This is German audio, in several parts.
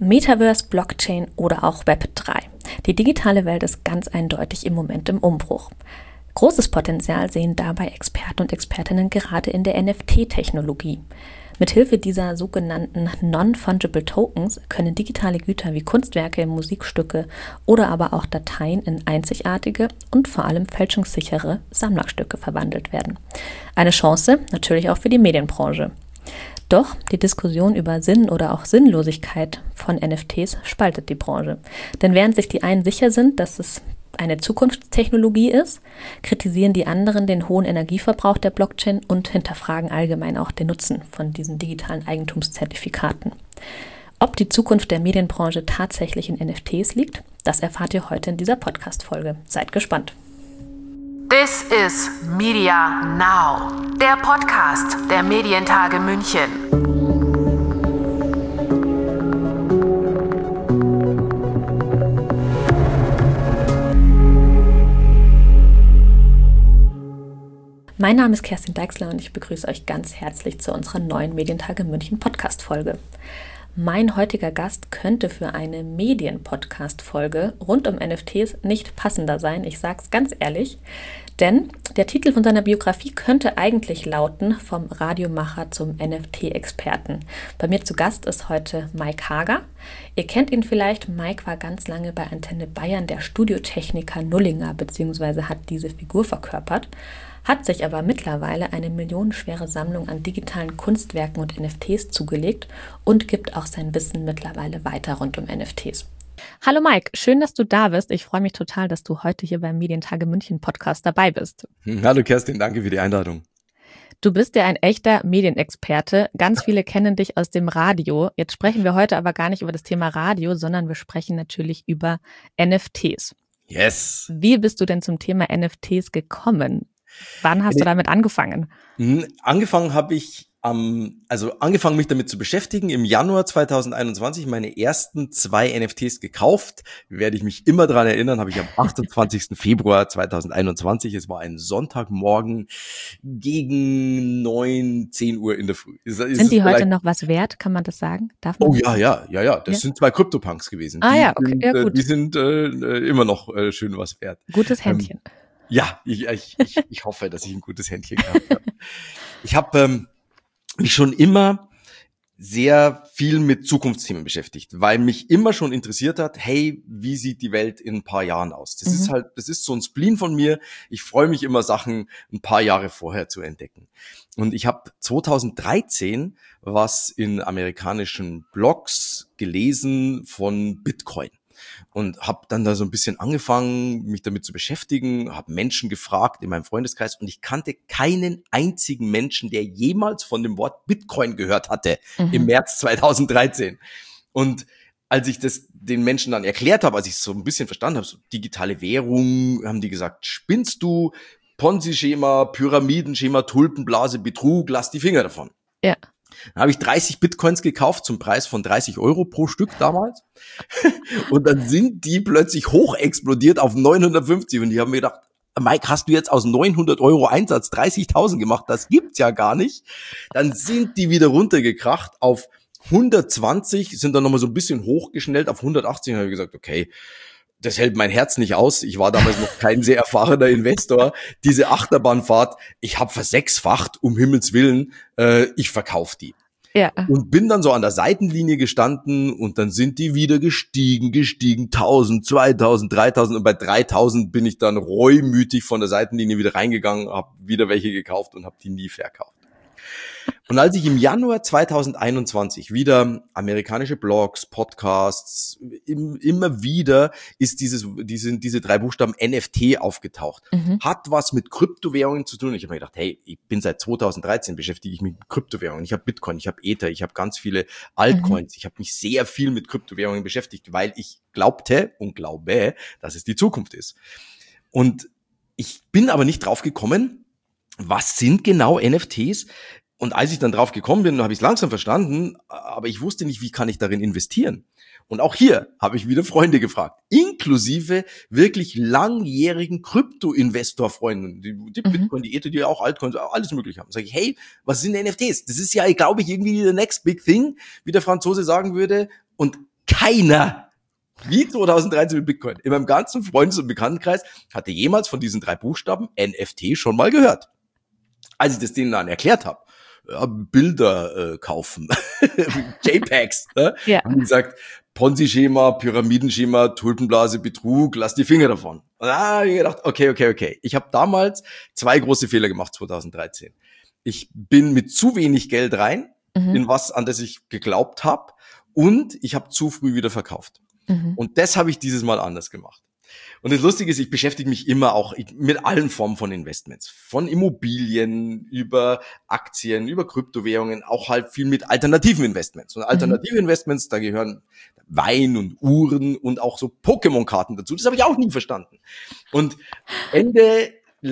Metaverse, Blockchain oder auch Web 3. Die digitale Welt ist ganz eindeutig im Moment im Umbruch. Großes Potenzial sehen dabei Experten und Expertinnen gerade in der NFT-Technologie. Mithilfe dieser sogenannten Non-Fungible Tokens können digitale Güter wie Kunstwerke, Musikstücke oder aber auch Dateien in einzigartige und vor allem fälschungssichere Sammlerstücke verwandelt werden. Eine Chance natürlich auch für die Medienbranche. Doch die Diskussion über Sinn oder auch Sinnlosigkeit von NFTs spaltet die Branche. Denn während sich die einen sicher sind, dass es eine Zukunftstechnologie ist, kritisieren die anderen den hohen Energieverbrauch der Blockchain und hinterfragen allgemein auch den Nutzen von diesen digitalen Eigentumszertifikaten. Ob die Zukunft der Medienbranche tatsächlich in NFTs liegt, das erfahrt ihr heute in dieser Podcast-Folge. Seid gespannt. This is Media Now, der Podcast der Medientage München. Mein Name ist Kerstin Deixler und ich begrüße euch ganz herzlich zu unserer neuen Medientage München Podcast-Folge. Mein heutiger Gast könnte für eine Medien-Podcast-Folge rund um NFTs nicht passender sein, ich sag's ganz ehrlich, denn der Titel von seiner Biografie könnte eigentlich lauten: Vom Radiomacher zum NFT-Experten. Bei mir zu Gast ist heute Mike Hager. Ihr kennt ihn vielleicht, Mike war ganz lange bei Antenne Bayern der Studiotechniker Nullinger bzw. hat diese Figur verkörpert, hat sich aber mittlerweile eine millionenschwere Sammlung an digitalen Kunstwerken und NFTs zugelegt und gibt auch sein Wissen mittlerweile weiter rund um NFTs. Hallo Mike, schön, dass du da bist. Ich freue mich total, dass du heute hier beim Medientage München Podcast dabei bist. Hallo Kerstin, danke für die Einladung. Du bist ja ein echter Medienexperte. Ganz viele kennen dich aus dem Radio. Jetzt sprechen wir heute aber gar nicht über das Thema Radio, sondern wir sprechen natürlich über NFTs. Yes. Wie bist du denn zum Thema NFTs gekommen? Wann hast du damit angefangen? Angefangen habe ich angefangen mich damit zu beschäftigen im Januar 2021, meine ersten 2 NFTs gekauft. Werde ich mich immer dran erinnern, habe ich am 28. Februar 2021, es war ein Sonntagmorgen gegen 9, 10 Uhr in der Früh. Sind die heute noch was wert? Kann man das sagen? Darf man ja. Das sind 2 CryptoPunks gewesen. Gut. Die sind immer noch schön was wert. Gutes Händchen. Ja, ich hoffe, dass ich ein gutes Händchen gehabt habe. Ich habe mich schon immer sehr viel mit Zukunftsthemen beschäftigt, weil mich immer schon interessiert hat, hey, wie sieht die Welt in ein paar Jahren aus? Das ist so ein Spleen von mir. Ich freue mich immer, Sachen ein paar Jahre vorher zu entdecken. Und ich habe 2013 was in amerikanischen Blogs gelesen von Bitcoin. Und habe dann da so ein bisschen angefangen, mich damit zu beschäftigen, habe Menschen gefragt in meinem Freundeskreis und ich kannte keinen einzigen Menschen, der jemals von dem Wort Bitcoin gehört hatte im März 2013. Und als ich das den Menschen dann erklärt habe, als ich es so ein bisschen verstanden habe, so digitale Währung, haben die gesagt, spinnst du, Ponzi-Schema, Pyramidenschema, Tulpenblase, Betrug, lass die Finger davon. Ja. Dann habe ich 30 Bitcoins gekauft zum Preis von 30 € pro Stück damals. Und dann sind die plötzlich hoch explodiert auf 950. Und die haben mir gedacht, Mike, hast du jetzt aus 900 € Einsatz 30.000 gemacht? Das gibt's ja gar nicht. Dann sind die wieder runtergekracht auf 120, sind dann nochmal so ein bisschen hochgeschnellt auf 180. Und habe ich gesagt, okay, das hält mein Herz nicht aus. Ich war damals noch kein sehr erfahrener Investor. Diese Achterbahnfahrt, ich habe versechsfacht, um Himmels Willen, ich verkaufe die. Ja. Und bin dann so an der Seitenlinie gestanden und dann sind die wieder gestiegen, 1000, 2000, 3000 und bei 3000 bin ich dann reumütig von der Seitenlinie wieder reingegangen, habe wieder welche gekauft und habe die nie verkauft. Und als ich im Januar 2021 wieder amerikanische Blogs, Podcasts, immer wieder ist diese 3 Buchstaben NFT aufgetaucht. Hat was mit Kryptowährungen zu tun. Ich habe mir gedacht, hey, ich bin seit 2013 beschäftige ich mich mit Kryptowährungen. Ich habe Bitcoin, ich habe Ether, ich habe ganz viele Altcoins. Ich habe mich sehr viel mit Kryptowährungen beschäftigt, weil ich glaubte und glaube, dass es die Zukunft ist. Und ich bin aber nicht drauf gekommen, was sind genau NFTs? Und als ich dann drauf gekommen bin, habe ich es langsam verstanden, aber ich wusste nicht, wie kann ich darin investieren. Und auch hier habe ich wieder Freunde gefragt, inklusive wirklich langjährigen Krypto-Investor-Freunden, die Bitcoin, die Ether, die auch Altcoins, alles mögliche haben. Sage ich, hey, was sind NFTs? Das ist ja, glaube ich, irgendwie the next big thing, wie der Franzose sagen würde. Und keiner, wie 2013 mit Bitcoin, in meinem ganzen Freundes- und Bekanntenkreis hatte jemals von diesen 3 Buchstaben NFT schon mal gehört. Als ich das denen dann erklärt habe, ja, Bilder kaufen, JPEGs, ne? Ja. Haben die gesagt, Ponzi-Schema, Pyramidenschema, Tulpenblase, Betrug, lass die Finger davon. Und da habe ich gedacht, okay. Ich habe damals 2 große Fehler gemacht, 2013. Ich bin mit zu wenig Geld rein, in was, an das ich geglaubt habe, und ich habe zu früh wieder verkauft. Und das habe ich dieses Mal anders gemacht. Und das Lustige ist, ich beschäftige mich immer auch mit allen Formen von Investments. Von Immobilien, über Aktien, über Kryptowährungen, auch halt viel mit alternativen Investments. Und alternative Investments, da gehören Wein und Uhren und auch so Pokémon-Karten dazu. Das habe ich auch nie verstanden. Und Ende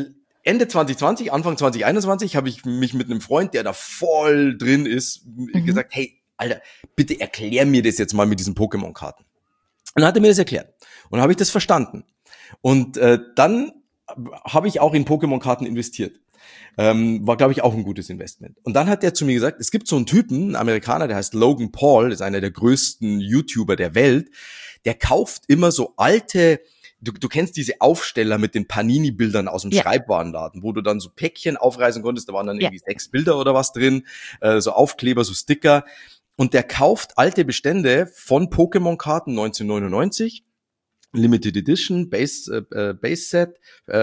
2020, Anfang 2021 habe ich mich mit einem Freund, der da voll drin ist, gesagt, hey, Alter, bitte erklär mir das jetzt mal mit diesen Pokémon-Karten. Und dann hat er mir das erklärt. Und dann habe ich das verstanden. Und dann habe ich auch in Pokémon-Karten investiert. War, glaube ich, auch ein gutes Investment. Und dann hat er zu mir gesagt, es gibt so einen Typen, einen Amerikaner, der heißt Logan Paul, ist einer der größten YouTuber der Welt, der kauft immer so alte, du kennst diese Aufsteller mit den Panini-Bildern aus dem Schreibwarenladen, wo du dann so Päckchen aufreißen konntest, da waren dann irgendwie 6 Bilder oder was drin, so Aufkleber, so Sticker. Und der kauft alte Bestände von Pokémon-Karten 1999, Limited Edition, Base Set,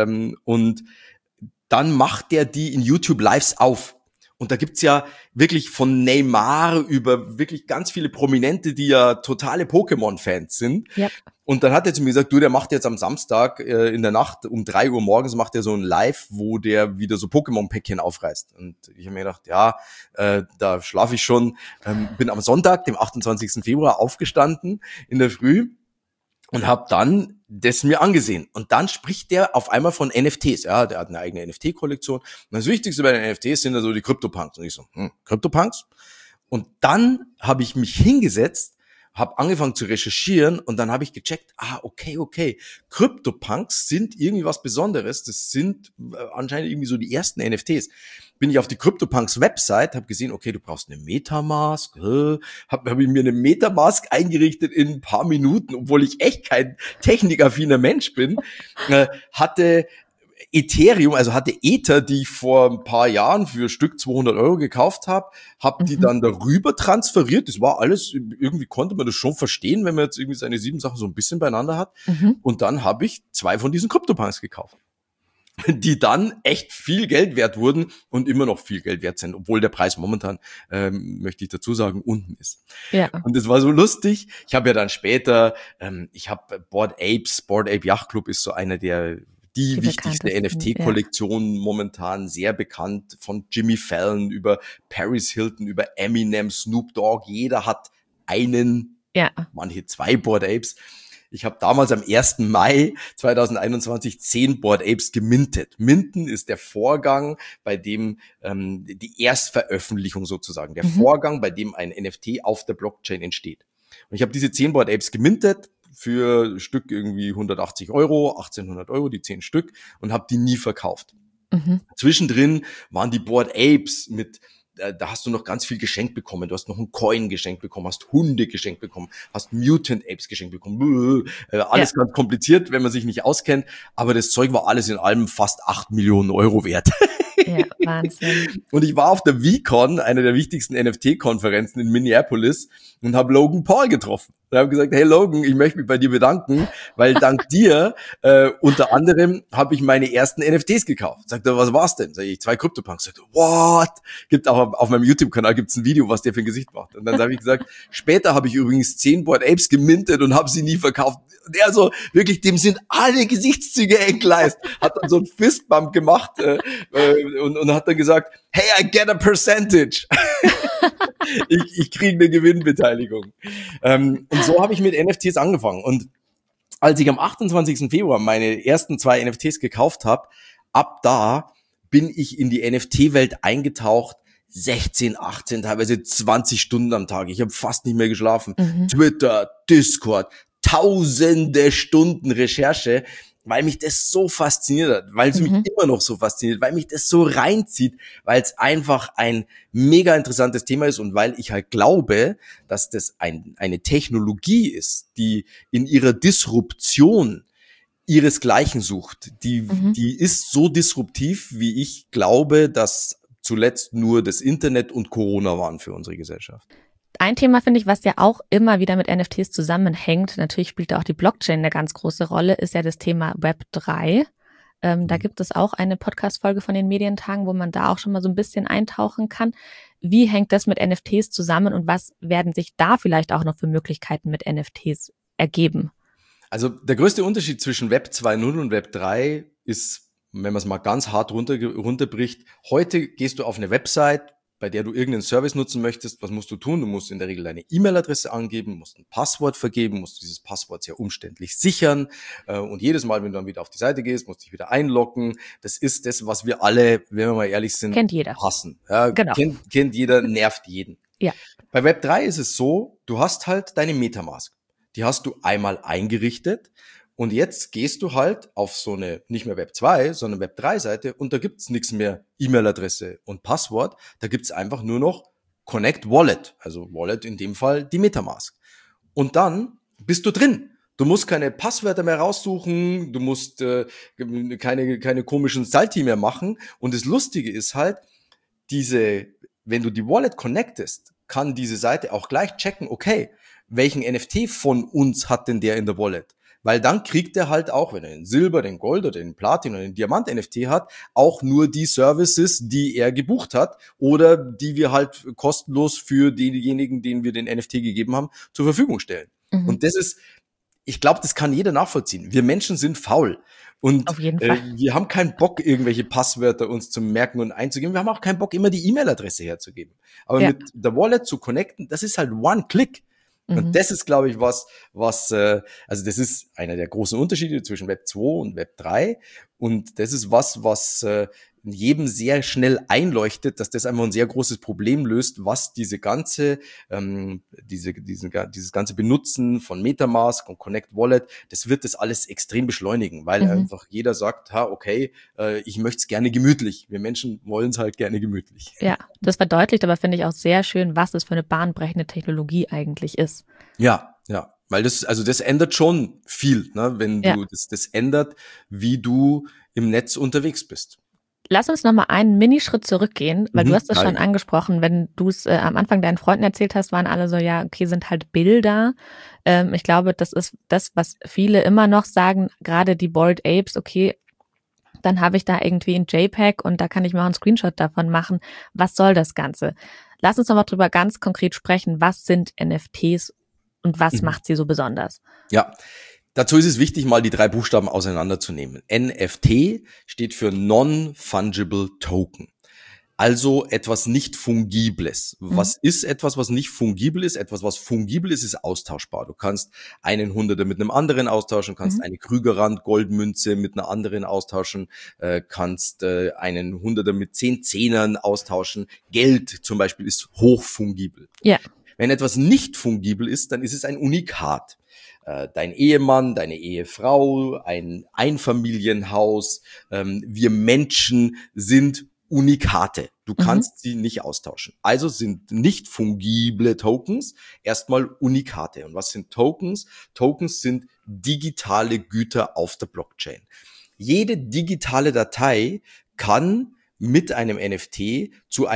und dann macht der die in YouTube Lives auf. Und da gibt's ja wirklich von Neymar über wirklich ganz viele Prominente, die ja totale Pokémon-Fans sind. Yep. Und dann hat er zu mir gesagt, du, der macht jetzt am Samstag in der Nacht um 3 Uhr morgens macht er so ein Live, wo der wieder so Pokémon-Päckchen aufreißt. Und ich habe mir gedacht, ja, da schlafe ich schon. Bin am Sonntag, dem 28. Februar, aufgestanden in der Früh und habe dann das mir angesehen. Und dann spricht der auf einmal von NFTs. Ja, der hat eine eigene NFT-Kollektion. Und das Wichtigste bei den NFTs sind ja so die CryptoPunks. Und ich so, CryptoPunks? Und dann habe ich mich hingesetzt, habe angefangen zu recherchieren und dann habe ich gecheckt, okay. CryptoPunks sind irgendwie was Besonderes. Das sind anscheinend irgendwie so die ersten NFTs. Bin ich auf die CryptoPunks Website, habe gesehen, okay, du brauchst eine Metamask. Hab ich mir eine Metamask eingerichtet in ein paar Minuten, obwohl ich echt kein technikaffiner Mensch bin. Hatte Ethereum, also hatte Ether, die ich vor ein paar Jahren für Stück 200 € gekauft habe, die dann darüber transferiert. Das war alles, irgendwie konnte man das schon verstehen, wenn man jetzt irgendwie seine 7 Sachen so ein bisschen beieinander hat. Und dann habe ich 2 von diesen CryptoPunks gekauft, die dann echt viel Geld wert wurden und immer noch viel Geld wert sind, obwohl der Preis momentan, möchte ich dazu sagen, unten ist. Ja. Und das war so lustig. Ich habe ja dann später, ich habe Bored Ape Yacht Club ist so einer der die wichtigste NFT-Kollektion momentan, sehr bekannt, von Jimmy Fallon über Paris Hilton, über Eminem, Snoop Dogg. Jeder hat einen, manche 2 Bored Apes. Ich habe damals am 1. Mai 2021 10 Bored Apes gemintet. Minten ist der Vorgang, bei dem die Erstveröffentlichung sozusagen, der Vorgang, bei dem ein NFT auf der Blockchain entsteht. Und ich habe diese 10 Bored Apes gemintet, für Stück irgendwie 180 €, 1800 €, die 10 Stück, und habe die nie verkauft. Zwischendrin waren die Bored Apes mit, da hast du noch ganz viel geschenkt bekommen. Du hast noch einen Coin geschenkt bekommen, hast Hunde geschenkt bekommen, hast Mutant Apes geschenkt bekommen. Alles ganz kompliziert, wenn man sich nicht auskennt. Aber das Zeug war alles in allem fast 8 Millionen € wert. Ja, Wahnsinn. Und ich war auf der VCon, einer der wichtigsten NFT-Konferenzen in Minneapolis, und habe Logan Paul getroffen. Und habe gesagt, hey Logan, ich möchte mich bei dir bedanken, weil dank dir unter anderem habe ich meine ersten NFTs gekauft. Sagt er, was war's denn? Sag ich, 2 CryptoPunks. Sagt er, what? Gibt auch auf meinem YouTube-Kanal gibt's ein Video, was der für ein Gesicht macht. Und dann habe ich gesagt, später habe ich übrigens 10 Bored Apes gemintet und habe sie nie verkauft. Und er so, wirklich, dem sind alle Gesichtszüge entgleist. Hat dann so einen Fistbump gemacht und hat dann gesagt, hey, I get a percentage. ich kriege eine Gewinnbeteiligung. Und so habe ich mit NFTs angefangen. Und als ich am 28. Februar meine ersten 2 NFTs gekauft habe, ab da bin ich in die NFT-Welt eingetaucht. 16, 18, teilweise 20 Stunden am Tag. Ich habe fast nicht mehr geschlafen. Twitter, Discord, tausende Stunden Recherche, weil mich das so fasziniert hat, weil es mich immer noch so fasziniert, weil mich das so reinzieht, weil es einfach ein mega interessantes Thema ist und weil ich halt glaube, dass das eine Technologie ist, die in ihrer Disruption ihresgleichen sucht. Die ist so disruptiv, wie ich glaube, dass zuletzt nur das Internet und Corona waren für unsere Gesellschaft. Ein Thema, finde ich, was ja auch immer wieder mit NFTs zusammenhängt, natürlich spielt da auch die Blockchain eine ganz große Rolle, ist ja das Thema Web3. Da gibt es auch eine Podcast-Folge von den Medientagen, wo man da auch schon mal so ein bisschen eintauchen kann. Wie hängt das mit NFTs zusammen und was werden sich da vielleicht auch noch für Möglichkeiten mit NFTs ergeben? Also der größte Unterschied zwischen Web 2.0 und Web 3 ist, wenn man es mal ganz hart runterbricht, heute gehst du auf eine Website, bei der du irgendeinen Service nutzen möchtest. Was musst du tun? Du musst in der Regel deine E-Mail-Adresse angeben, musst ein Passwort vergeben, musst dieses Passwort sehr umständlich sichern und jedes Mal, wenn du dann wieder auf die Seite gehst, musst du dich wieder einloggen. Das ist das, was wir alle, wenn wir mal ehrlich sind, kennt jeder. hassen. Ja, Genau. Kennt jeder, nervt jeden. Ja. Bei Web 3 ist es so, du hast halt deine Metamask. Die hast du einmal eingerichtet und jetzt gehst du halt auf so eine, nicht mehr Web 2, sondern Web 3 Seite und da gibt's nichts mehr E-Mail-Adresse und Passwort. Da gibt's einfach nur noch Connect Wallet, also Wallet in dem Fall die Metamask. Und dann bist du drin. Du musst keine Passwörter mehr raussuchen, du musst keine komischen Salti mehr machen. Und das Lustige ist halt, wenn du die Wallet connectest, kann diese Seite auch gleich checken, okay, welchen NFT von uns hat denn der in der Wallet? Weil dann kriegt er halt auch, wenn er den Silber, den Gold oder den Platin oder den Diamant-NFT hat, auch nur die Services, die er gebucht hat oder die wir halt kostenlos für diejenigen, denen wir den NFT gegeben haben, zur Verfügung stellen. Und das ist, ich glaube, das kann jeder nachvollziehen. Wir Menschen sind faul. Und Auf jeden Fall. Wir haben keinen Bock, irgendwelche Passwörter uns zu merken und einzugeben. Wir haben auch keinen Bock, immer die E-Mail-Adresse herzugeben. Aber mit der Wallet zu connecten, das ist halt One-Click. Und das ist, glaube ich, also das ist einer der großen Unterschiede zwischen Web 2 und Web 3. Und das ist was jedem sehr schnell einleuchtet, dass das einfach ein sehr großes Problem löst, was dieses ganze Benutzen von MetaMask und Connect Wallet, das wird das alles extrem beschleunigen, weil einfach jeder sagt, okay, ich möchte es gerne gemütlich. Wir Menschen wollen es halt gerne gemütlich. Ja, das verdeutlicht aber, finde ich, auch sehr schön, was es für eine bahnbrechende Technologie eigentlich ist. Ja. Weil das ändert schon viel, ne? Wenn du das ändert, wie du im Netz unterwegs bist. Lass uns nochmal einen Minischritt zurückgehen, weil du hast das schon angesprochen, wenn du es am Anfang deinen Freunden erzählt hast, waren alle so, ja, okay, sind halt Bilder. Ich glaube, das ist das, was viele immer noch sagen, gerade die Bored Apes, okay, dann habe ich da irgendwie ein JPEG und da kann ich mir auch einen Screenshot davon machen. Was soll das Ganze? Lass uns nochmal drüber ganz konkret sprechen. Was sind NFTs und was macht sie so besonders? Ja. Dazu ist es wichtig, mal die 3 Buchstaben auseinanderzunehmen. NFT steht für Non-Fungible Token. Also etwas nicht Fungibles. Was ist etwas, was nicht fungibel ist? Etwas, was fungibel ist, ist austauschbar. Du kannst einen Hunderter mit einem anderen austauschen, kannst eine Krügerrand Goldmünze mit einer anderen austauschen, kannst einen Hunderter mit 10 Zehnern austauschen. Geld zum Beispiel ist hochfungibel. Ja. Wenn etwas nicht fungibel ist, dann ist es ein Unikat. Dein Ehemann, deine Ehefrau, ein Einfamilienhaus, wir Menschen sind Unikate. Du kannst sie nicht austauschen. Also sind nicht fungible Tokens erstmal Unikate. Und was sind Tokens? Tokens sind digitale Güter auf der Blockchain. Jede digitale Datei kann mit einem NFT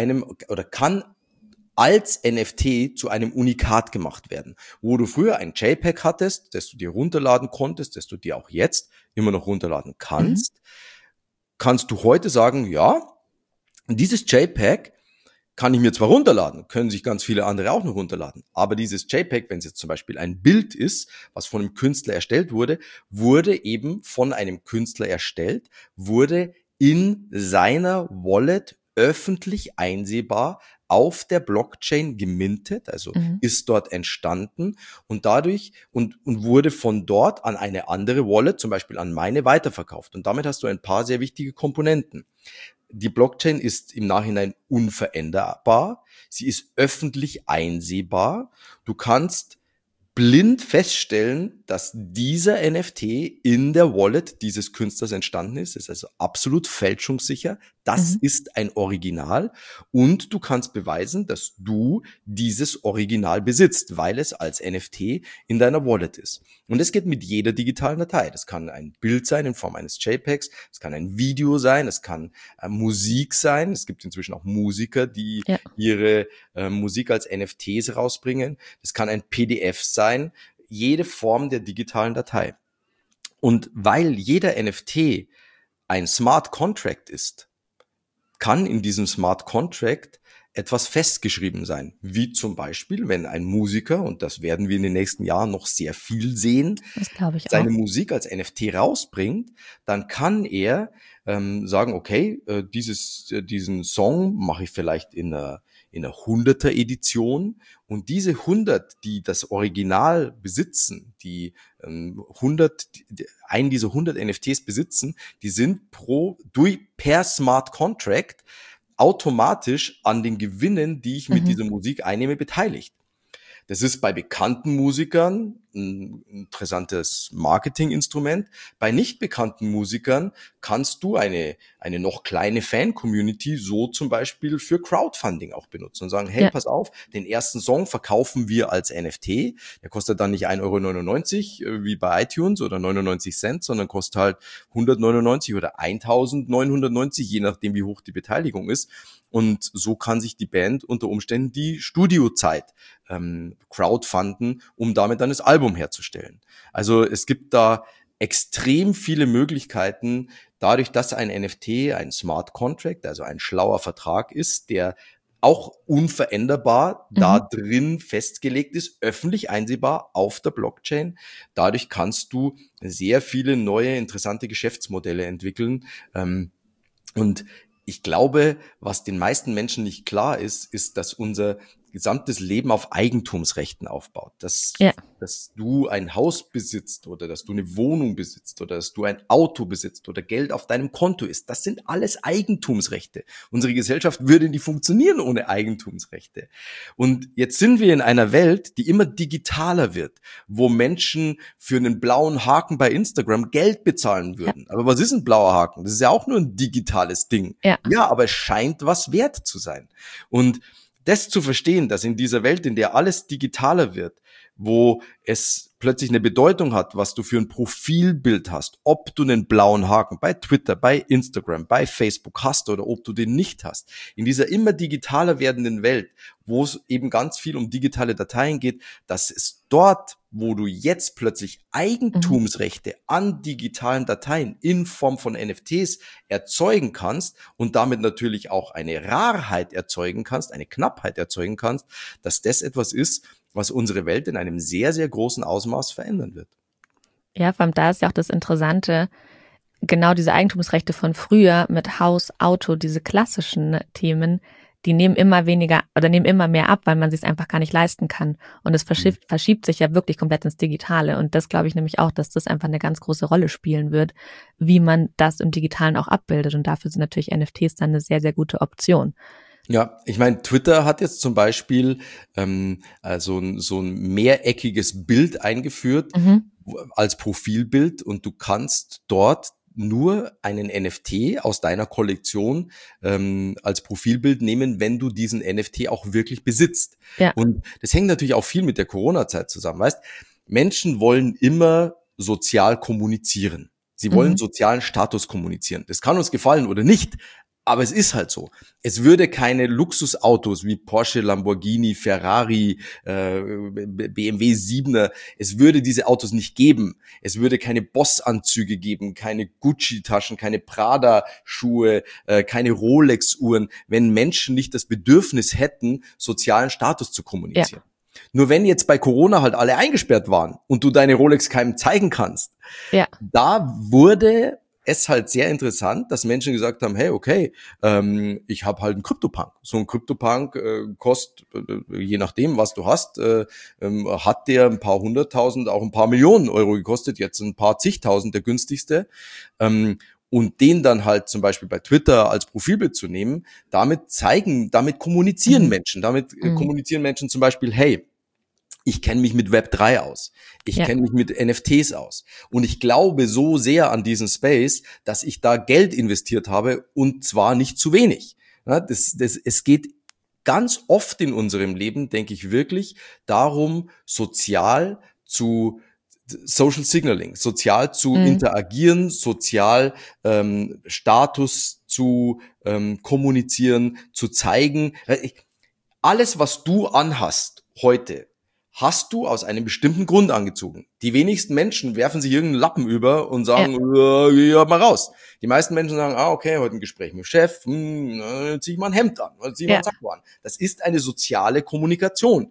kann als NFT zu einem Unikat gemacht werden. Wo du früher ein JPEG hattest, das du dir runterladen konntest, das du dir auch jetzt immer noch runterladen kannst, kannst du heute sagen, ja, dieses JPEG kann ich mir zwar runterladen, können sich ganz viele andere auch noch runterladen, aber dieses JPEG, wenn es jetzt zum Beispiel ein Bild ist, was von einem Künstler erstellt wurde, wurde eben von einem Künstler erstellt, wurde in seiner Wallet öffentlich einsehbar auf der Blockchain gemintet, also ist dort entstanden und dadurch und wurde von dort an eine andere Wallet, zum Beispiel an meine, weiterverkauft. Und damit hast du ein paar sehr wichtige Komponenten. Die Blockchain ist im Nachhinein unveränderbar. Sie ist öffentlich einsehbar. Du kannst blind feststellen, dass dieser NFT in der Wallet dieses Künstlers entstanden ist. Ist also absolut fälschungssicher. Das ist ein Original und du kannst beweisen, dass du dieses Original besitzt, weil es als NFT in deiner Wallet ist. Und das geht mit jeder digitalen Datei. Das kann ein Bild sein in Form eines JPEGs, es kann ein Video sein, es kann Musik sein. Es gibt inzwischen auch Musiker, die ihre Musik als NFTs rausbringen. Es kann ein PDF sein, jede Form der digitalen Datei. Und weil jeder NFT ein Smart Contract ist, kann in diesem Smart Contract etwas festgeschrieben sein, wie zum Beispiel, wenn ein Musiker, und das werden wir in den nächsten Jahren noch sehr viel sehen, Das glaube ich seine auch. Musik als NFT rausbringt, dann kann er sagen, okay, diesen Song mache ich vielleicht in einer 100er-Edition und diese 100, die das Original besitzen, die 100, einen dieser 100 NFTs besitzen, die sind per Smart Contract automatisch an den Gewinnen, die ich mit dieser Musik einnehme, beteiligt. Das ist bei bekannten Musikern ein interessantes Marketinginstrument. Bei nicht bekannten Musikern kannst du eine noch kleine Fan-Community so zum Beispiel für Crowdfunding auch benutzen und sagen, hey, pass auf, den ersten Song verkaufen wir als NFT. Der kostet dann nicht 1,99 € wie bei iTunes oder 99 Cent, sondern kostet halt 199 oder 1990, je nachdem, wie hoch die Beteiligung ist. Und so kann sich die Band unter Umständen die Studiozeit crowdfunden, um damit dann das Album herzustellen. Also es gibt da extrem viele Möglichkeiten, dadurch, dass ein NFT ein Smart Contract, also ein schlauer Vertrag ist, der auch unveränderbar da drin festgelegt ist, öffentlich einsehbar auf der Blockchain. Dadurch kannst du sehr viele neue, interessante Geschäftsmodelle entwickeln. Und ich glaube, was den meisten Menschen nicht klar ist, ist, dass unser gesamtes Leben auf Eigentumsrechten aufbaut. Dass du ein Haus besitzt oder dass du eine Wohnung besitzt oder dass du ein Auto besitzt oder Geld auf deinem Konto ist. Das sind alles Eigentumsrechte. Unsere Gesellschaft würde nicht funktionieren ohne Eigentumsrechte. Und jetzt sind wir in einer Welt, die immer digitaler wird, wo Menschen für einen blauen Haken bei Instagram Geld bezahlen würden. Aber was ist ein blauer Haken? Das ist ja auch nur ein digitales Ding. Ja, aber es scheint was wert zu sein. Und das zu verstehen, dass in dieser Welt, in der alles digitaler wird, wo es plötzlich eine Bedeutung hat, was du für ein Profilbild hast, ob du einen blauen Haken bei Twitter, bei Instagram, bei Facebook hast oder ob du den nicht hast. In dieser immer digitaler werdenden Welt, wo es eben ganz viel um digitale Dateien geht, dass es dort, wo du jetzt plötzlich Eigentumsrechte an digitalen Dateien in Form von NFTs erzeugen kannst und damit natürlich auch eine Rarheit erzeugen kannst, eine Knappheit erzeugen kannst, dass das etwas ist, was unsere Welt in einem sehr, sehr großen Ausmaß verändern wird. Ja, vor allem da ist ja auch das Interessante, genau diese Eigentumsrechte von früher mit Haus, Auto, diese klassischen Themen, die nehmen immer weniger oder nehmen immer mehr ab, weil man sich es einfach gar nicht leisten kann. Und es verschiebt sich ja wirklich komplett ins Digitale. Und das glaube ich nämlich auch, dass das einfach eine ganz große Rolle spielen wird, wie man das im Digitalen auch abbildet. Und dafür sind natürlich NFTs dann eine sehr, sehr gute Option. Ja, ich meine, Twitter hat jetzt zum Beispiel so ein mehreckiges Bild eingeführt als Profilbild und du kannst dort nur einen NFT aus deiner Kollektion als Profilbild nehmen, wenn du diesen NFT auch wirklich besitzt. Ja. Und das hängt natürlich auch viel mit der Corona-Zeit zusammen. Weißt, Menschen wollen immer sozial kommunizieren. Sie wollen sozialen Status kommunizieren. Das kann uns gefallen oder nicht. Aber es ist halt so. Es würde keine Luxusautos wie Porsche, Lamborghini, Ferrari, BMW 7er, es würde diese Autos nicht geben. Es würde keine Boss-Anzüge geben, keine Gucci-Taschen, keine Prada-Schuhe, keine Rolex-Uhren, wenn Menschen nicht das Bedürfnis hätten, sozialen Status zu kommunizieren. Ja. Nur wenn jetzt bei Corona halt alle eingesperrt waren und du deine Rolex keinem zeigen kannst, da wurde es halt sehr interessant, dass Menschen gesagt haben, hey, okay, ich habe halt einen CryptoPunk. So ein CryptoPunk kostet, je nachdem, was du hast, hat der ein paar 100.000, auch ein paar Millionen Euro gekostet, jetzt ein paar zigtausend, der günstigste. Und den dann halt zum Beispiel bei Twitter als Profilbild zu nehmen, damit kommunizieren Menschen. Damit kommunizieren Menschen zum Beispiel, hey, Ich kenne mich mit Web3 aus. Ich kenne mich mit NFTs aus. Und ich glaube so sehr an diesen Space, dass ich da Geld investiert habe und zwar nicht zu wenig. Ja, es geht ganz oft in unserem Leben, denke ich wirklich, darum, Social Signaling, sozial zu interagieren, sozial Status zu kommunizieren, zu zeigen. Alles, was du anhast heute, hast du aus einem bestimmten Grund angezogen. Die wenigsten Menschen werfen sich irgendeinen Lappen über und sagen, ja, mal raus. Die meisten Menschen sagen, okay, heute ein Gespräch mit dem Chef, zieh ich mal ein Hemd an, oder zieh ich mal einen Sakko an. Das ist eine soziale Kommunikation.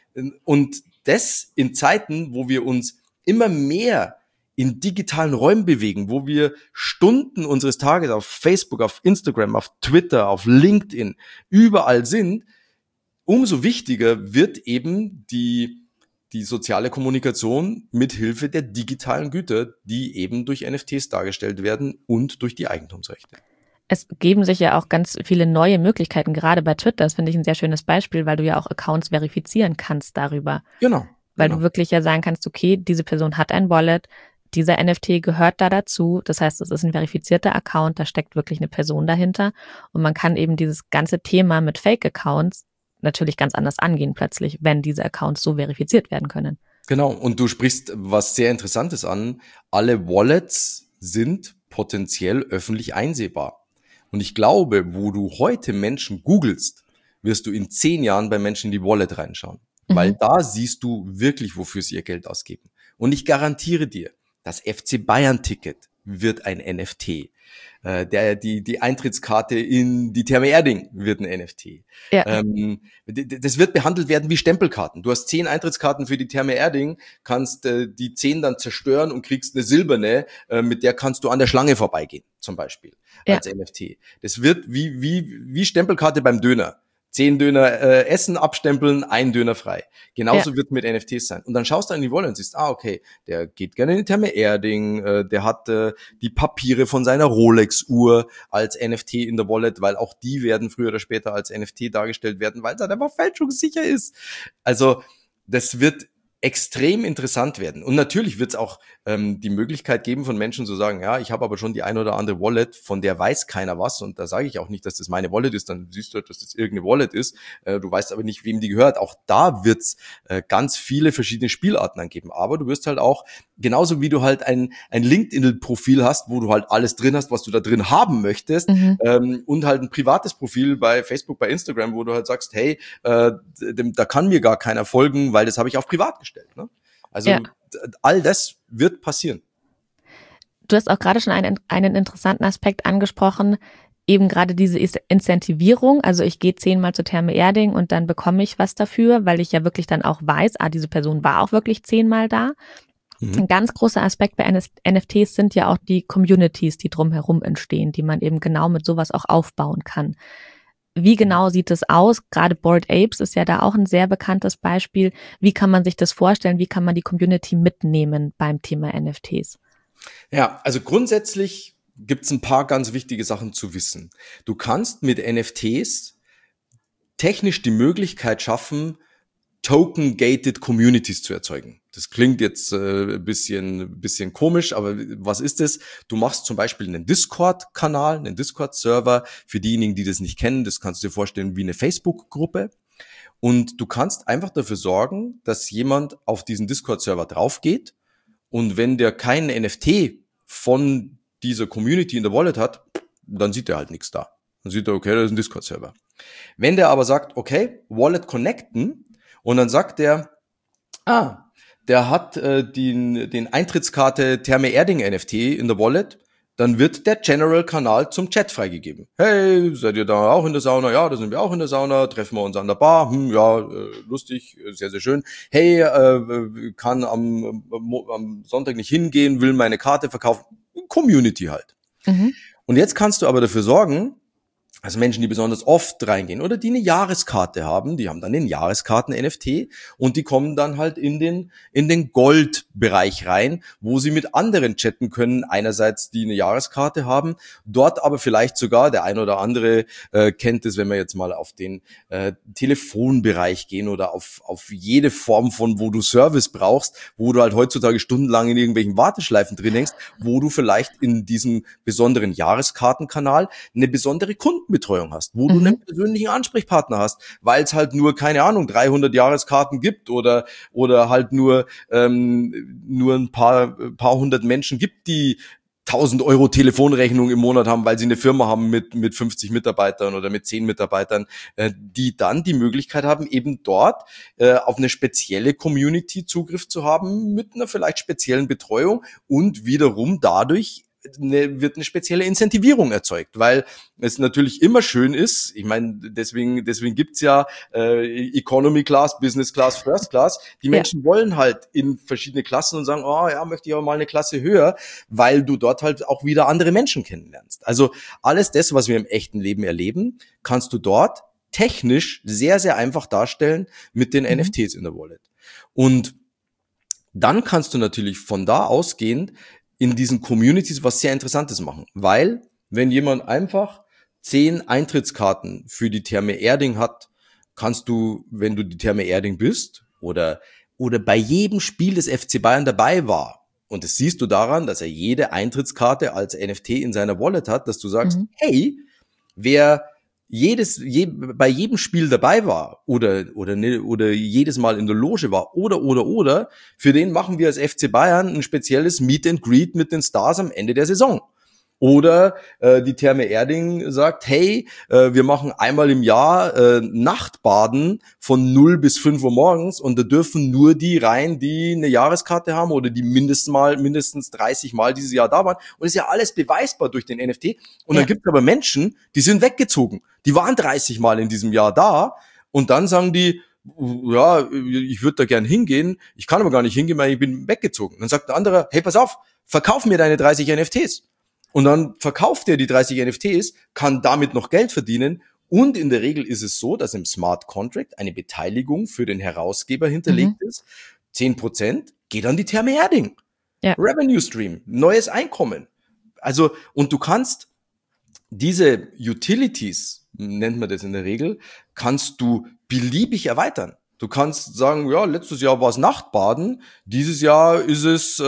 Und das in Zeiten, wo wir uns immer mehr in digitalen Räumen bewegen, wo wir Stunden unseres Tages auf Facebook, auf Instagram, auf Twitter, auf LinkedIn, überall sind, umso wichtiger wird eben die soziale Kommunikation mit Hilfe der digitalen Güter, die eben durch NFTs dargestellt werden und durch die Eigentumsrechte. Es geben sich ja auch ganz viele neue Möglichkeiten, gerade bei Twitter. Das finde ich ein sehr schönes Beispiel, weil du ja auch Accounts verifizieren kannst darüber. Genau. Weil du wirklich ja sagen kannst, okay, diese Person hat ein Wallet, dieser NFT gehört da dazu. Das heißt, es ist ein verifizierter Account, da steckt wirklich eine Person dahinter. Und man kann eben dieses ganze Thema mit Fake-Accounts natürlich ganz anders angehen plötzlich, wenn diese Accounts so verifiziert werden können. Genau, und du sprichst was sehr Interessantes an. Alle Wallets sind potenziell öffentlich einsehbar. Und ich glaube, wo du heute Menschen googelst, wirst du in 10 Jahren bei Menschen in die Wallet reinschauen. Weil da siehst du wirklich, wofür sie ihr Geld ausgeben. Und ich garantiere dir, das FC Bayern-Ticket wird ein NFT. Die Eintrittskarte in die Therme Erding wird ein NFT. Ja. Das wird behandelt werden wie Stempelkarten. Du hast 10 Eintrittskarten für die Therme Erding, kannst die 10 dann zerstören und kriegst eine silberne, mit der kannst du an der Schlange vorbeigehen, zum Beispiel, als NFT. Das wird wie Stempelkarte beim Döner. 10 Döner essen, abstempeln, 1 Döner frei. Genauso wird mit NFTs sein. Und dann schaust du an die Wallet und siehst, okay, der geht gerne in die Therme Erding, der hat die Papiere von seiner Rolex-Uhr als NFT in der Wallet, weil auch die werden früher oder später als NFT dargestellt werden, weil es halt einfach fälschungssicher ist. Also das wird extrem interessant werden. Und natürlich wird es auch die Möglichkeit geben von Menschen zu sagen, ja, ich habe aber schon die ein oder andere Wallet, von der weiß keiner was. Und da sage ich auch nicht, dass das meine Wallet ist, dann siehst du, dass das irgendeine Wallet ist. Du weißt aber nicht, wem die gehört. Auch da wird es ganz viele verschiedene Spielarten angeben. Aber du wirst halt auch, genauso wie du halt ein LinkedIn-Profil hast, wo du halt alles drin hast, was du da drin haben möchtest, und halt ein privates Profil bei Facebook, bei Instagram, wo du halt sagst, hey, da kann mir gar keiner folgen, weil das habe ich auf privat gestellt. Ne? Also all das wird passieren. Du hast auch gerade schon einen interessanten Aspekt angesprochen, eben gerade diese Incentivierung. Also ich gehe 10-mal zur Therme Erding und dann bekomme ich was dafür, weil ich ja wirklich dann auch weiß, diese Person war auch wirklich 10-mal da. Ein ganz großer Aspekt bei NFTs sind ja auch die Communities, die drumherum entstehen, die man eben genau mit sowas auch aufbauen kann. Wie genau sieht es aus? Gerade Bored Apes ist ja da auch ein sehr bekanntes Beispiel. Wie kann man sich das vorstellen? Wie kann man die Community mitnehmen beim Thema NFTs? Ja, also grundsätzlich gibt es ein paar ganz wichtige Sachen zu wissen. Du kannst mit NFTs technisch die Möglichkeit schaffen, Token-gated Communities zu erzeugen. Das klingt jetzt ein bisschen komisch, aber was ist es? Du machst zum Beispiel einen Discord-Kanal, einen Discord-Server. Für diejenigen, die das nicht kennen, das kannst du dir vorstellen wie eine Facebook-Gruppe. Und du kannst einfach dafür sorgen, dass jemand auf diesen Discord-Server draufgeht. Und wenn der keinen NFT von dieser Community in der Wallet hat, dann sieht er halt nichts da. Dann sieht er, okay, das ist ein Discord-Server. Wenn der aber sagt, okay, Wallet connecten, und dann sagt der hat den Eintrittskarte Therme Erding NFT in der Wallet, dann wird der General-Kanal zum Chat freigegeben. Hey, seid ihr da auch in der Sauna? Ja, da sind wir auch in der Sauna. Treffen wir uns an der Bar? Lustig, sehr, sehr schön. Hey, kann am Sonntag nicht hingehen, will meine Karte verkaufen. Community halt. Und jetzt kannst du aber dafür sorgen, Also Menschen, die besonders oft reingehen oder die eine Jahreskarte haben, die haben dann den Jahreskarten-NFT und die kommen dann halt in den Gold-Bereich rein, wo sie mit anderen chatten können. Einerseits, die eine Jahreskarte haben, dort aber vielleicht sogar, der ein oder andere kennt es, wenn wir jetzt mal auf den Telefonbereich gehen oder auf jede Form von, wo du Service brauchst, wo du halt heutzutage stundenlang in irgendwelchen Warteschleifen drin hängst, wo du vielleicht in diesem besonderen Jahreskartenkanal eine besondere Kundenbetreuung hast, wo du einen persönlichen Ansprechpartner hast, weil es halt nur, keine Ahnung, 300 Jahreskarten gibt oder halt nur ein paar hundert Menschen gibt, die 1.000 Euro Telefonrechnung im Monat haben, weil sie eine Firma haben mit 50 Mitarbeitern oder mit 10 Mitarbeitern, die dann die Möglichkeit haben, eben dort auf eine spezielle Community Zugriff zu haben mit einer vielleicht speziellen Betreuung und wiederum dadurch wird eine spezielle Incentivierung erzeugt, weil es natürlich immer schön ist, ich meine, deswegen gibt's ja Economy Class, Business Class, First Class. Die Menschen wollen halt in verschiedene Klassen und sagen, oh ja, möchte ich aber mal eine Klasse höher, weil du dort halt auch wieder andere Menschen kennenlernst. Also alles das, was wir im echten Leben erleben, kannst du dort technisch sehr, sehr einfach darstellen mit den NFTs in der Wallet. Und dann kannst du natürlich von da ausgehend in diesen Communities was sehr Interessantes machen. Weil, wenn jemand einfach 10 Eintrittskarten für die Therme Erding hat, kannst du, wenn du die Therme Erding bist oder bei jedem Spiel des FC Bayern dabei war, und das siehst du daran, dass er jede Eintrittskarte als NFT in seiner Wallet hat, dass du sagst, hey, wer bei jedem Spiel dabei war oder jedes Mal in der Loge war oder, für den machen wir als FC Bayern ein spezielles Meet and Greet mit den Stars am Ende der Saison. Oder die Therme Erding sagt, hey, wir machen einmal im Jahr Nachtbaden von 0 bis 5 Uhr morgens und da dürfen nur die rein, die eine Jahreskarte haben oder die mindestens 30 Mal dieses Jahr da waren. Und ist ja alles beweisbar durch den NFT. Und dann gibt es aber Menschen, die sind weggezogen. Die waren 30 Mal in diesem Jahr da und dann sagen die, ja, ich würde da gern hingehen, ich kann aber gar nicht hingehen, weil ich bin weggezogen. Dann sagt ein anderer, hey, pass auf, verkauf mir deine 30 NFTs. Und dann verkauft er die 30 NFTs, kann damit noch Geld verdienen. Und in der Regel ist es so, dass im Smart Contract eine Beteiligung für den Herausgeber hinterlegt ist. 10% geht an die Therme Erding. Ja. Revenue Stream, neues Einkommen. Also, und du kannst diese Utilities, nennt man das in der Regel, kannst du beliebig erweitern. Du kannst sagen, ja, letztes Jahr war es Nachtbaden, dieses Jahr ist es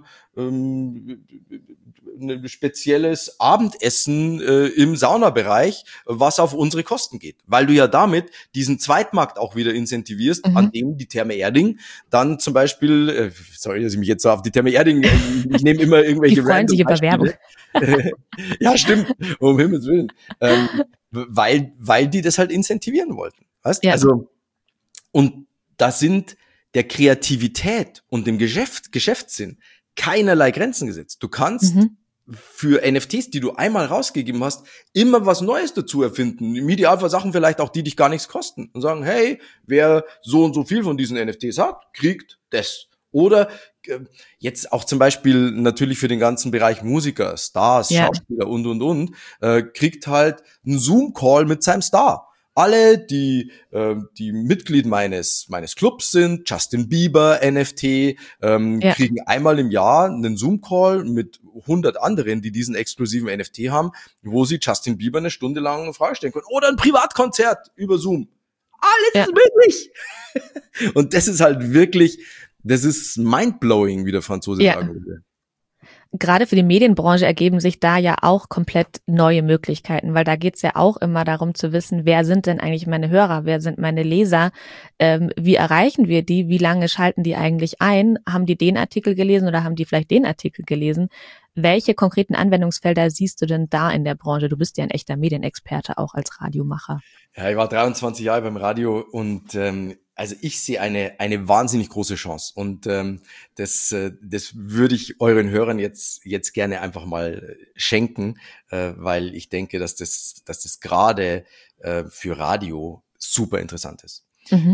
ein spezielles Abendessen im Saunabereich, was auf unsere Kosten geht. Weil du ja damit diesen Zweitmarkt auch wieder incentivierst, an dem die Therme Erding dann zum Beispiel, sorry, dass ich mich jetzt so auf die Therme Erding, ich nehme immer irgendwelche die freuen sich über Werbung. Ja, stimmt, um Himmels Willen. Weil die das halt incentivieren wollten. Weißt? Ja. Also, und das sind der Kreativität und dem Geschäftssinn keinerlei Grenzen gesetzt. Du kannst für NFTs, die du einmal rausgegeben hast, immer was Neues dazu erfinden. Im Idealfall Sachen vielleicht auch, die dich gar nichts kosten. Und sagen, hey, wer so und so viel von diesen NFTs hat, kriegt das. Oder jetzt auch zum Beispiel natürlich für den ganzen Bereich Musiker, Stars, Schauspieler und, kriegt halt einen Zoom-Call mit seinem Star. Alle, die Mitglied meines Clubs sind, Justin Bieber, NFT, kriegen einmal im Jahr einen Zoom-Call mit 100 anderen, die diesen exklusiven NFT haben, wo sie Justin Bieber eine Stunde lang eine Frage stellen können. Oder ein Privatkonzert über Zoom. Alles ist möglich. Und das ist halt wirklich, das ist mindblowing, wie der Franzose sagen würde. Gerade für die Medienbranche ergeben sich da ja auch komplett neue Möglichkeiten, weil da geht's ja auch immer darum zu wissen, wer sind denn eigentlich meine Hörer, wer sind meine Leser, wie erreichen wir die, wie lange schalten die eigentlich ein, haben die den Artikel gelesen oder haben die vielleicht den Artikel gelesen? Welche konkreten Anwendungsfelder siehst du denn da in der Branche? Du bist ja ein echter Medienexperte auch als Radiomacher. Ja, ich war 23 Jahre beim Radio und also ich sehe eine wahnsinnig große Chance und das würde ich euren Hörern jetzt gerne einfach mal schenken, weil ich denke, dass das gerade für Radio super interessant ist.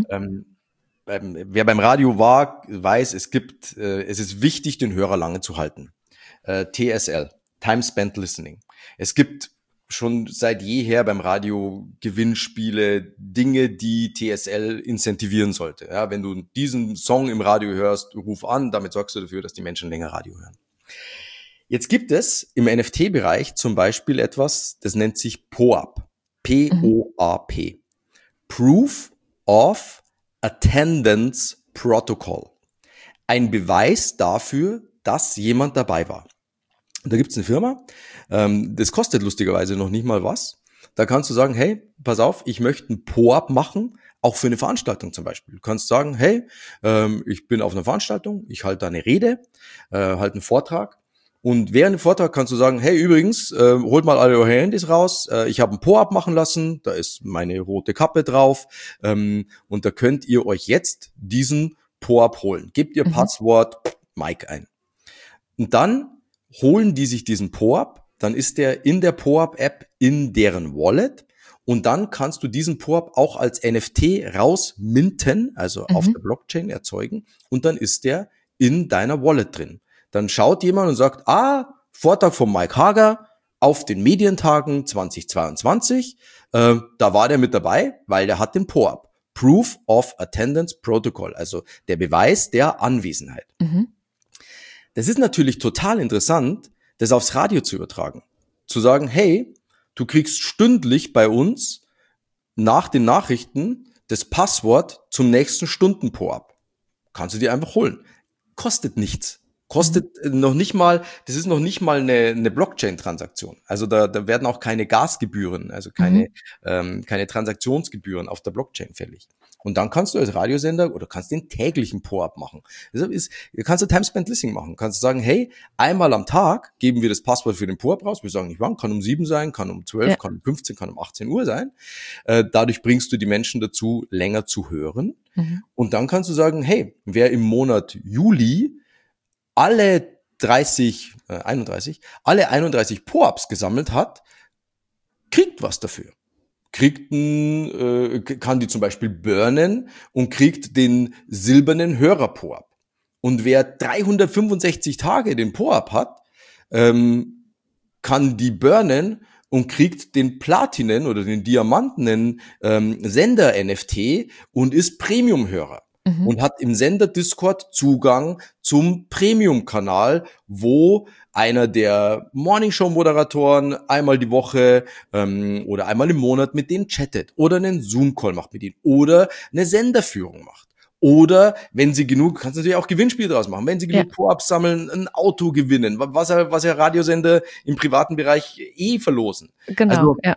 Wer beim Radio war, weiß, es ist wichtig, den Hörer lange zu halten. TSL, Time Spent Listening. Es gibt schon seit jeher beim Radio Gewinnspiele, Dinge, die TSL incentivieren sollte. Ja, wenn du diesen Song im Radio hörst, ruf an, damit sorgst du dafür, dass die Menschen länger Radio hören. Jetzt gibt es im NFT-Bereich zum Beispiel etwas, das nennt sich POAP. P-O-A-P. Proof of Attendance Protocol. Ein Beweis dafür, dass jemand dabei war. Da gibt's eine Firma, das kostet lustigerweise noch nicht mal was. Da kannst du sagen, hey, pass auf, ich möchte ein POAP machen, auch für eine Veranstaltung zum Beispiel. Du kannst sagen, hey, ich bin auf einer Veranstaltung, ich halte da eine Rede, halte einen Vortrag. Und während dem Vortrag kannst du sagen, hey, übrigens, holt mal alle eure Handys raus, ich habe ein POAP machen lassen, da ist meine rote Kappe drauf, und da könnt ihr euch jetzt diesen POAP holen. Gebt ihr Passwort Mike ein. Und dann holen die sich diesen POAP, dann ist der in der POAP-App in deren Wallet und dann kannst du diesen POAP auch als NFT rausminten, also auf der Blockchain erzeugen und dann ist der in deiner Wallet drin. Dann schaut jemand und sagt, Vortrag von Mike Hager auf den Medientagen 2022, da war der mit dabei, weil der hat den POAP. Proof of Attendance Protocol, also der Beweis der Anwesenheit. Das ist natürlich total interessant, das aufs Radio zu übertragen. Zu sagen, hey, du kriegst stündlich bei uns nach den Nachrichten das Passwort zum nächsten Stunden-POAP. Kannst du dir einfach holen. Kostet nichts. Kostet noch nicht mal, das ist noch nicht mal eine Blockchain-Transaktion. Also da werden auch keine Gasgebühren, also keine Transaktionsgebühren auf der Blockchain fällig. Und dann kannst du als Radiosender oder kannst den täglichen POAP machen. Kannst du Time-Spent Listening machen. Kannst du sagen, hey, einmal am Tag geben wir das Passwort für den POAP raus. Wir sagen nicht wann, kann um 7 sein, kann um 12, kann um 15, kann um 18 Uhr sein. Dadurch bringst du die Menschen dazu, länger zu hören. Und dann kannst du sagen, hey, wer im Monat Juli alle 31 POAPs gesammelt hat, kriegt was dafür. Kann die zum Beispiel burnen und kriegt den silbernen Hörer-POAP. Und wer 365 Tage den POAP hat, kann die burnen und kriegt den Platinen oder den diamantenen Sender-NFT und ist Premium-Hörer. Und hat im Sender-Discord Zugang zum Premium-Kanal, wo einer der Morningshow-Moderatoren einmal die Woche oder einmal im Monat mit denen chattet oder einen Zoom-Call macht mit ihnen oder eine Senderführung macht. Oder wenn sie genug, kannst du natürlich auch Gewinnspiele draus machen, wenn sie genug POAPs sammeln, ein Auto gewinnen, was ja Radiosender im privaten Bereich verlosen. Genau, also,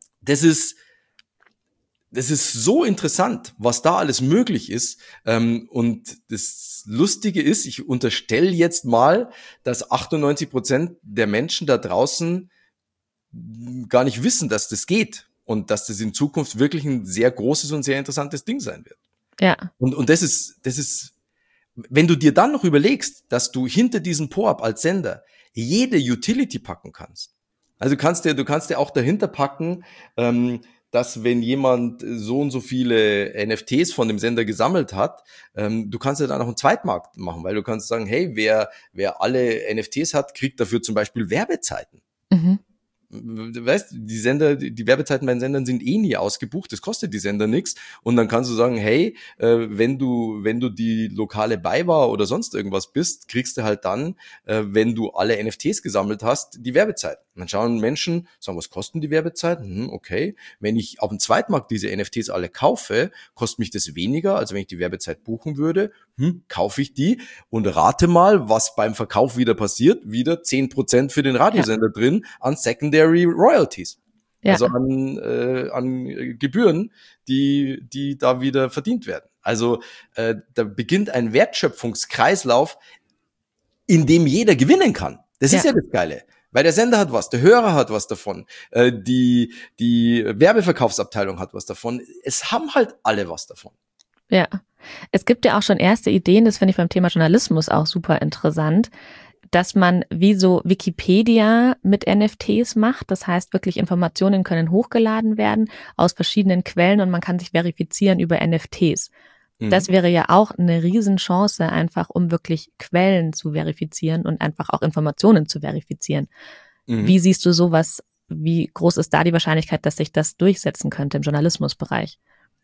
das ist so interessant, was da alles möglich ist. Und das Lustige ist, ich unterstelle jetzt mal, dass 98% der Menschen da draußen gar nicht wissen, dass das geht und dass das in Zukunft wirklich ein sehr großes und sehr interessantes Ding sein wird. Ja. Und das ist, wenn du dir dann noch überlegst, dass du hinter diesem POAP als Sender jede Utility packen kannst. Also du kannst dir auch dahinter packen, dass wenn jemand so und so viele NFTs von dem Sender gesammelt hat, du kannst ja dann auch einen Zweitmarkt machen, weil du kannst sagen, hey, wer alle NFTs hat, kriegt dafür zum Beispiel Werbezeiten. Du weißt, die Werbezeiten bei den Sendern sind nie ausgebucht, das kostet die Sender nichts und dann kannst du sagen, hey, wenn du die lokale BayWa oder sonst irgendwas bist, kriegst du halt dann, wenn du alle NFTs gesammelt hast, die Werbezeiten. Und dann schauen Menschen, sagen, was kosten die Werbezeiten? Okay, wenn ich auf dem Zweitmarkt diese NFTs alle kaufe, kostet mich das weniger, als wenn ich die Werbezeit buchen würde. Kaufe ich die und rate mal, was beim Verkauf wieder passiert. Wieder 10% für den Radiosender drin an Secondary Royalties. Ja. Also an Gebühren, die da wieder verdient werden. Also da beginnt ein Wertschöpfungskreislauf, in dem jeder gewinnen kann. Das ist ja das Geile. Weil der Sender hat was, der Hörer hat was davon, die Werbeverkaufsabteilung hat was davon. Es haben halt alle was davon. Ja, es gibt ja auch schon erste Ideen, das finde ich beim Thema Journalismus auch super interessant, dass man wie so Wikipedia mit NFTs macht. Das heißt, wirklich Informationen können hochgeladen werden aus verschiedenen Quellen und man kann sich verifizieren über NFTs. Das wäre ja auch eine Riesenchance, einfach um wirklich Quellen zu verifizieren und einfach auch Informationen zu verifizieren. Wie siehst du sowas wie groß ist da die Wahrscheinlichkeit, dass sich das durchsetzen könnte im Journalismusbereich?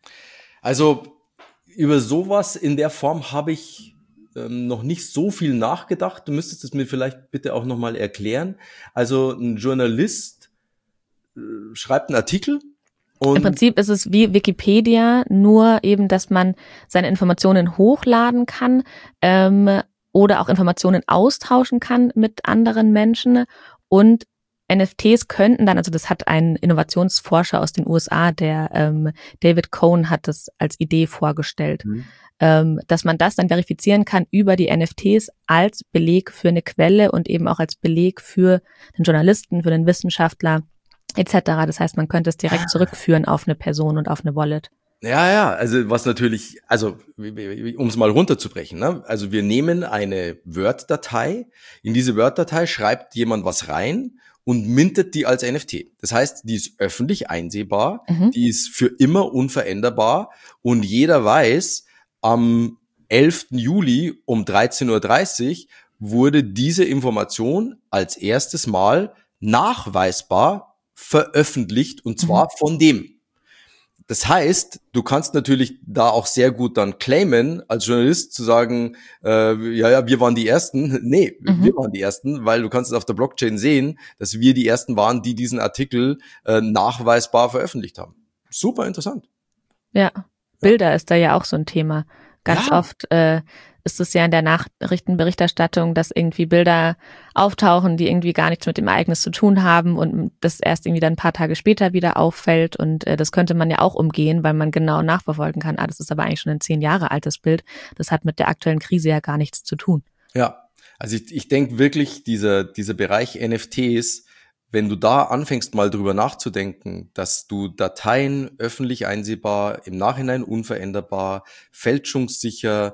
Also über sowas in der Form habe ich noch nicht so viel nachgedacht. Du müsstest es mir vielleicht bitte auch nochmal erklären. Also ein Journalist schreibt einen Artikel und im Prinzip ist es wie Wikipedia, nur eben, dass man seine Informationen hochladen kann oder auch Informationen austauschen kann mit anderen Menschen. Und NFTs könnten dann, also das hat ein Innovationsforscher aus den USA, der David Cohn, hat das als Idee vorgestellt, dass man das dann verifizieren kann über die NFTs als Beleg für eine Quelle und eben auch als Beleg für den Journalisten, für den Wissenschaftler etc. Das heißt, man könnte es direkt zurückführen auf eine Person und auf eine Wallet. Ja, also was natürlich, also um es mal runterzubrechen, ne? Also wir nehmen eine Word-Datei, in diese Word-Datei schreibt jemand was rein und mintet die als NFT. Das heißt, die ist öffentlich einsehbar, die ist für immer unveränderbar und jeder weiß, am 11. Juli um 13:30 Uhr wurde diese Information als erstes Mal nachweisbar veröffentlicht und zwar von dem. Das heißt, du kannst natürlich da auch sehr gut dann claimen, als Journalist zu sagen, wir waren die Ersten. Nee, wir waren die Ersten, weil du kannst es auf der Blockchain sehen, dass wir die Ersten waren, die diesen Artikel nachweisbar veröffentlicht haben. Super interessant. Ja, Bilder ist da ja auch so ein Thema. Ganz oft ist es ja in der Nachrichtenberichterstattung, dass irgendwie Bilder auftauchen, die irgendwie gar nichts mit dem Ereignis zu tun haben und das erst irgendwie dann ein paar Tage später wieder auffällt und das könnte man ja auch umgehen, weil man genau nachverfolgen kann, das ist aber eigentlich schon ein 10 Jahre altes Bild, das hat mit der aktuellen Krise ja gar nichts zu tun. Ja, also ich denke wirklich, dieser Bereich NFTs, wenn du da anfängst mal drüber nachzudenken, dass du Dateien öffentlich einsehbar, im Nachhinein unveränderbar, fälschungssicher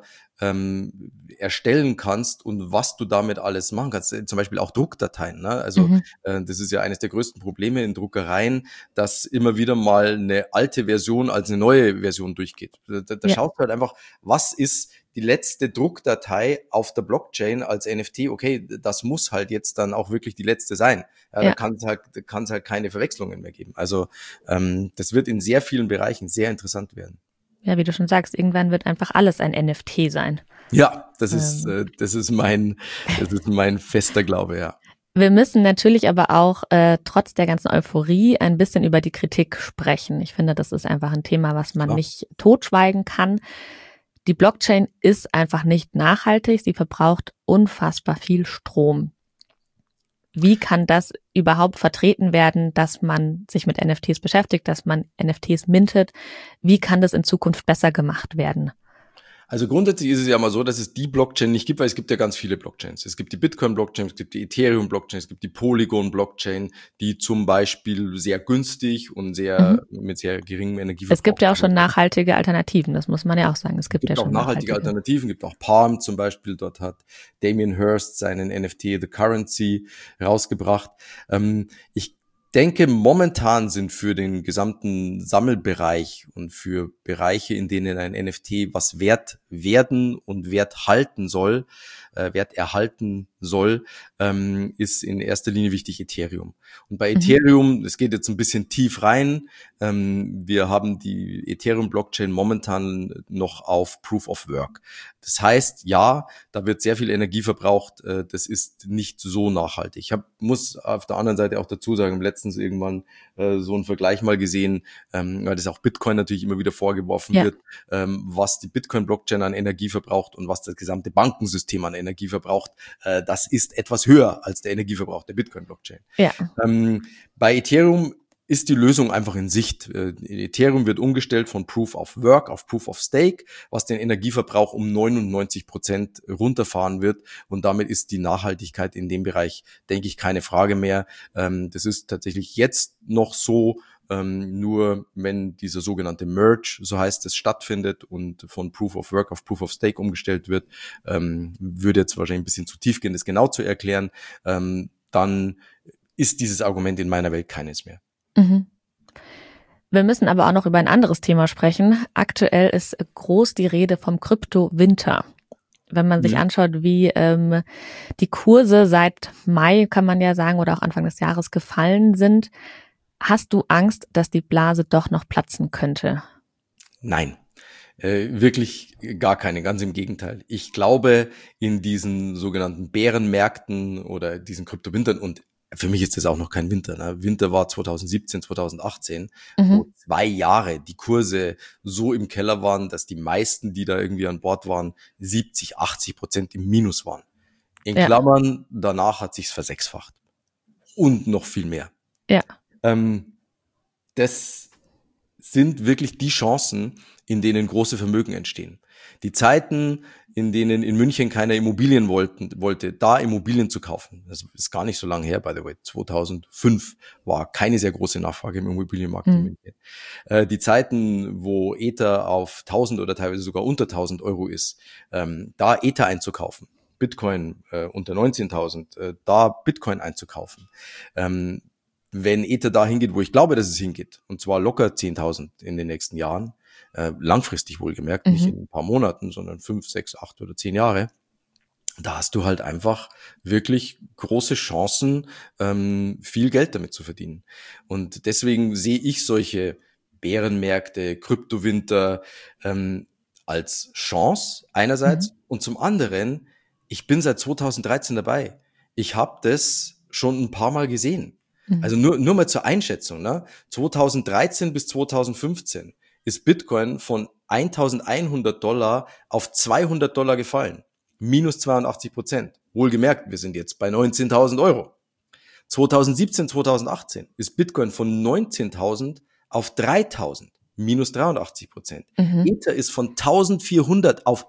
erstellen kannst und was du damit alles machen kannst, zum Beispiel auch Druckdateien, ne? Also das ist ja eines der größten Probleme in Druckereien, dass immer wieder mal eine alte Version als eine neue Version durchgeht. Da schaust du halt einfach, was ist die letzte Druckdatei auf der Blockchain als NFT, okay, das muss halt jetzt dann auch wirklich die letzte sein. Da kann es halt keine Verwechslungen mehr geben. Also das wird in sehr vielen Bereichen sehr interessant werden. Ja, wie du schon sagst, irgendwann wird einfach alles ein NFT sein. Ja, das ist mein fester Glaube, ja. Wir müssen natürlich aber auch trotz der ganzen Euphorie ein bisschen über die Kritik sprechen. Ich finde, das ist einfach ein Thema, was man nicht totschweigen kann. Die Blockchain ist einfach nicht nachhaltig, sie verbraucht unfassbar viel Strom. Wie kann das überhaupt vertreten werden, dass man sich mit NFTs beschäftigt, dass man NFTs mintet? Wie kann das in Zukunft besser gemacht werden? Also grundsätzlich ist es ja mal so, dass es die Blockchain nicht gibt, weil es gibt ja ganz viele Blockchains. Es gibt die Bitcoin-Blockchain, es gibt die Ethereum-Blockchain, es gibt die Polygon-Blockchain, die zum Beispiel sehr günstig und mit sehr geringem Energieverbrauch. Es gibt ja auch schon nachhaltige Alternativen, das muss man ja auch sagen. Es gibt ja schon auch nachhaltige Alternativen, gibt auch Palm zum Beispiel. Dort hat Damien Hirst seinen NFT The Currency rausgebracht. Ich denke, momentan sind für den gesamten Sammelbereich und für Bereiche, in denen ein NFT was wert werden und wert erhalten soll, ist in erster Linie wichtig Ethereum. Und bei Ethereum, das geht jetzt ein bisschen tief rein, wir haben die Ethereum-Blockchain momentan noch auf Proof of Work. Das heißt, ja, da wird sehr viel Energie verbraucht, das ist nicht so nachhaltig. Ich muss auf der anderen Seite auch dazu sagen, letztens irgendwann so einen Vergleich mal gesehen, weil das auch Bitcoin natürlich immer wieder vorgeworfen wird, was die Bitcoin-Blockchain an Energie verbraucht und was das gesamte Bankensystem an Energie verbraucht, das ist etwas höher als der Energieverbrauch der Bitcoin-Blockchain. Ja. Bei Ethereum ist die Lösung einfach in Sicht. Ethereum wird umgestellt von Proof of Work auf Proof of Stake, was den Energieverbrauch um 99% runterfahren wird. Und damit ist die Nachhaltigkeit in dem Bereich, denke ich, keine Frage mehr. Das ist tatsächlich jetzt noch so, nur wenn dieser sogenannte Merge, so heißt es, stattfindet und von Proof of Work auf Proof of Stake umgestellt wird, würde jetzt wahrscheinlich ein bisschen zu tief gehen, das genau zu erklären, dann ist dieses Argument in meiner Welt keines mehr. Wir müssen aber auch noch über ein anderes Thema sprechen. Aktuell ist groß die Rede vom Krypto-Winter. wenn man sich anschaut, wie die Kurse seit Mai, kann man ja sagen, oder auch Anfang des Jahres gefallen sind. Hast du Angst, dass die Blase doch noch platzen könnte? Nein. Wirklich gar keine, ganz im Gegenteil. Ich glaube in diesen sogenannten Bärenmärkten oder diesen Kryptowintern, und für mich ist das auch noch kein Winter. Ne? Winter war 2017, 2018, wo 2 Jahre die Kurse so im Keller waren, dass die meisten, die da irgendwie an Bord waren, 70-80% im Minus waren. In Klammern, danach hat sich's versechsfacht. Und noch viel mehr. Ja. Das sind wirklich die Chancen, in denen große Vermögen entstehen. Die Zeiten, in denen in München keiner Immobilien wollte, da Immobilien zu kaufen, das ist gar nicht so lange her, by the way. 2005 war keine sehr große Nachfrage im Immobilienmarkt in München. Die Zeiten, wo Ether auf 1.000 oder teilweise sogar unter 1.000 Euro ist, da Ether einzukaufen, Bitcoin unter 19.000, da Bitcoin einzukaufen. Wenn Ether da hingeht, wo ich glaube, dass es hingeht, und zwar locker 10.000 in den nächsten Jahren, langfristig wohlgemerkt, nicht in ein paar Monaten, sondern 5, 6, 8 oder 10 Jahre, da hast du halt einfach wirklich große Chancen, viel Geld damit zu verdienen. Und deswegen sehe ich solche Bärenmärkte, Kryptowinter als Chance einerseits und zum anderen, ich bin seit 2013 dabei. Ich habe das schon ein paar Mal gesehen. Also nur mal zur Einschätzung, ne? 2013 bis 2015 ist Bitcoin von $1.100 auf $200 gefallen. Minus 82%. Wohlgemerkt, wir sind jetzt bei 19.000 Euro. 2017, 2018 ist Bitcoin von 19.000 auf 3.000. Minus 83%. Ether ist von 1.400 auf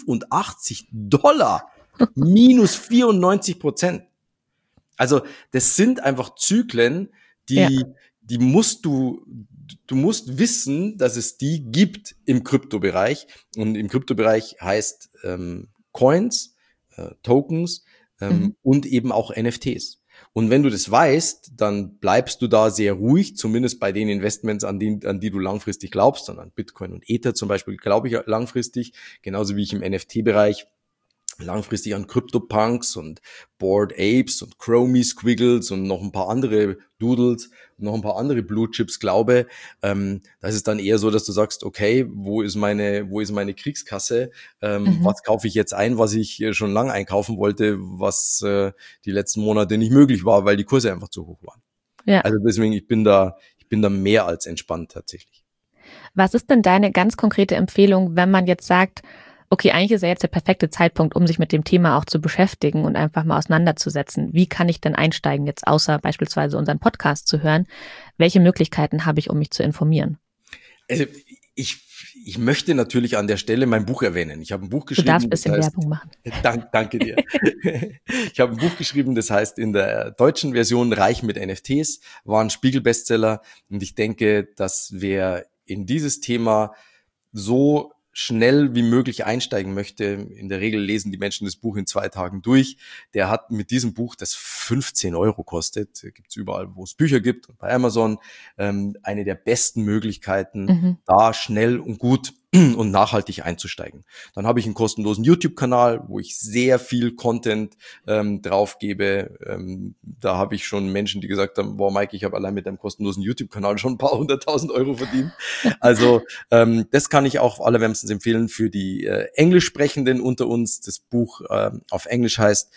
$85. Minus 94%. Also das sind einfach Zyklen, die musst du musst wissen, dass es die gibt im Kryptobereich. Und im Kryptobereich heißt Coins, Tokens und eben auch NFTs. Und wenn du das weißt, dann bleibst du da sehr ruhig, zumindest bei den Investments, an die du langfristig glaubst, an Bitcoin und Ether zum Beispiel glaube ich langfristig, genauso wie ich im NFT-Bereich langfristig an CryptoPunks und Bored Apes und Chromie Squiggles und noch ein paar andere Doodles, noch ein paar andere Blue Chips glaube, das ist dann eher so, dass du sagst, okay, wo ist meine Kriegskasse? Was kaufe ich jetzt ein, was ich schon lange einkaufen wollte, was die letzten Monate nicht möglich war, weil die Kurse einfach zu hoch waren. Ja. Also deswegen, ich bin da mehr als entspannt tatsächlich. Was ist denn deine ganz konkrete Empfehlung, wenn man jetzt sagt, okay, eigentlich ist ja jetzt der perfekte Zeitpunkt, um sich mit dem Thema auch zu beschäftigen und einfach mal auseinanderzusetzen. Wie kann ich denn einsteigen, jetzt außer beispielsweise unseren Podcast zu hören? Welche Möglichkeiten habe ich, um mich zu informieren? Also ich möchte natürlich an der Stelle mein Buch erwähnen. Ich habe ein Buch geschrieben. Du darfst ein bisschen Werbung machen. Danke dir. Ich habe ein Buch geschrieben, das heißt in der deutschen Version Reich mit NFTs, war ein Spiegel-Bestseller. Und ich denke, dass wer in dieses Thema so schnell wie möglich einsteigen möchte, in der Regel lesen die Menschen das Buch in 2 Tagen durch, der hat mit diesem Buch, das 15 Euro kostet, gibt's überall, wo es Bücher gibt, bei Amazon, eine der besten Möglichkeiten, da schnell und gut und nachhaltig einzusteigen. Dann habe ich einen kostenlosen YouTube-Kanal, wo ich sehr viel Content drauf gebe. Da habe ich schon Menschen, die gesagt haben, boah Mike, ich habe allein mit deinem kostenlosen YouTube-Kanal schon ein paar 100.000 Euro verdient. Also das kann ich auch allerwärmstens empfehlen für die Englischsprechenden unter uns. Das Buch auf Englisch heißt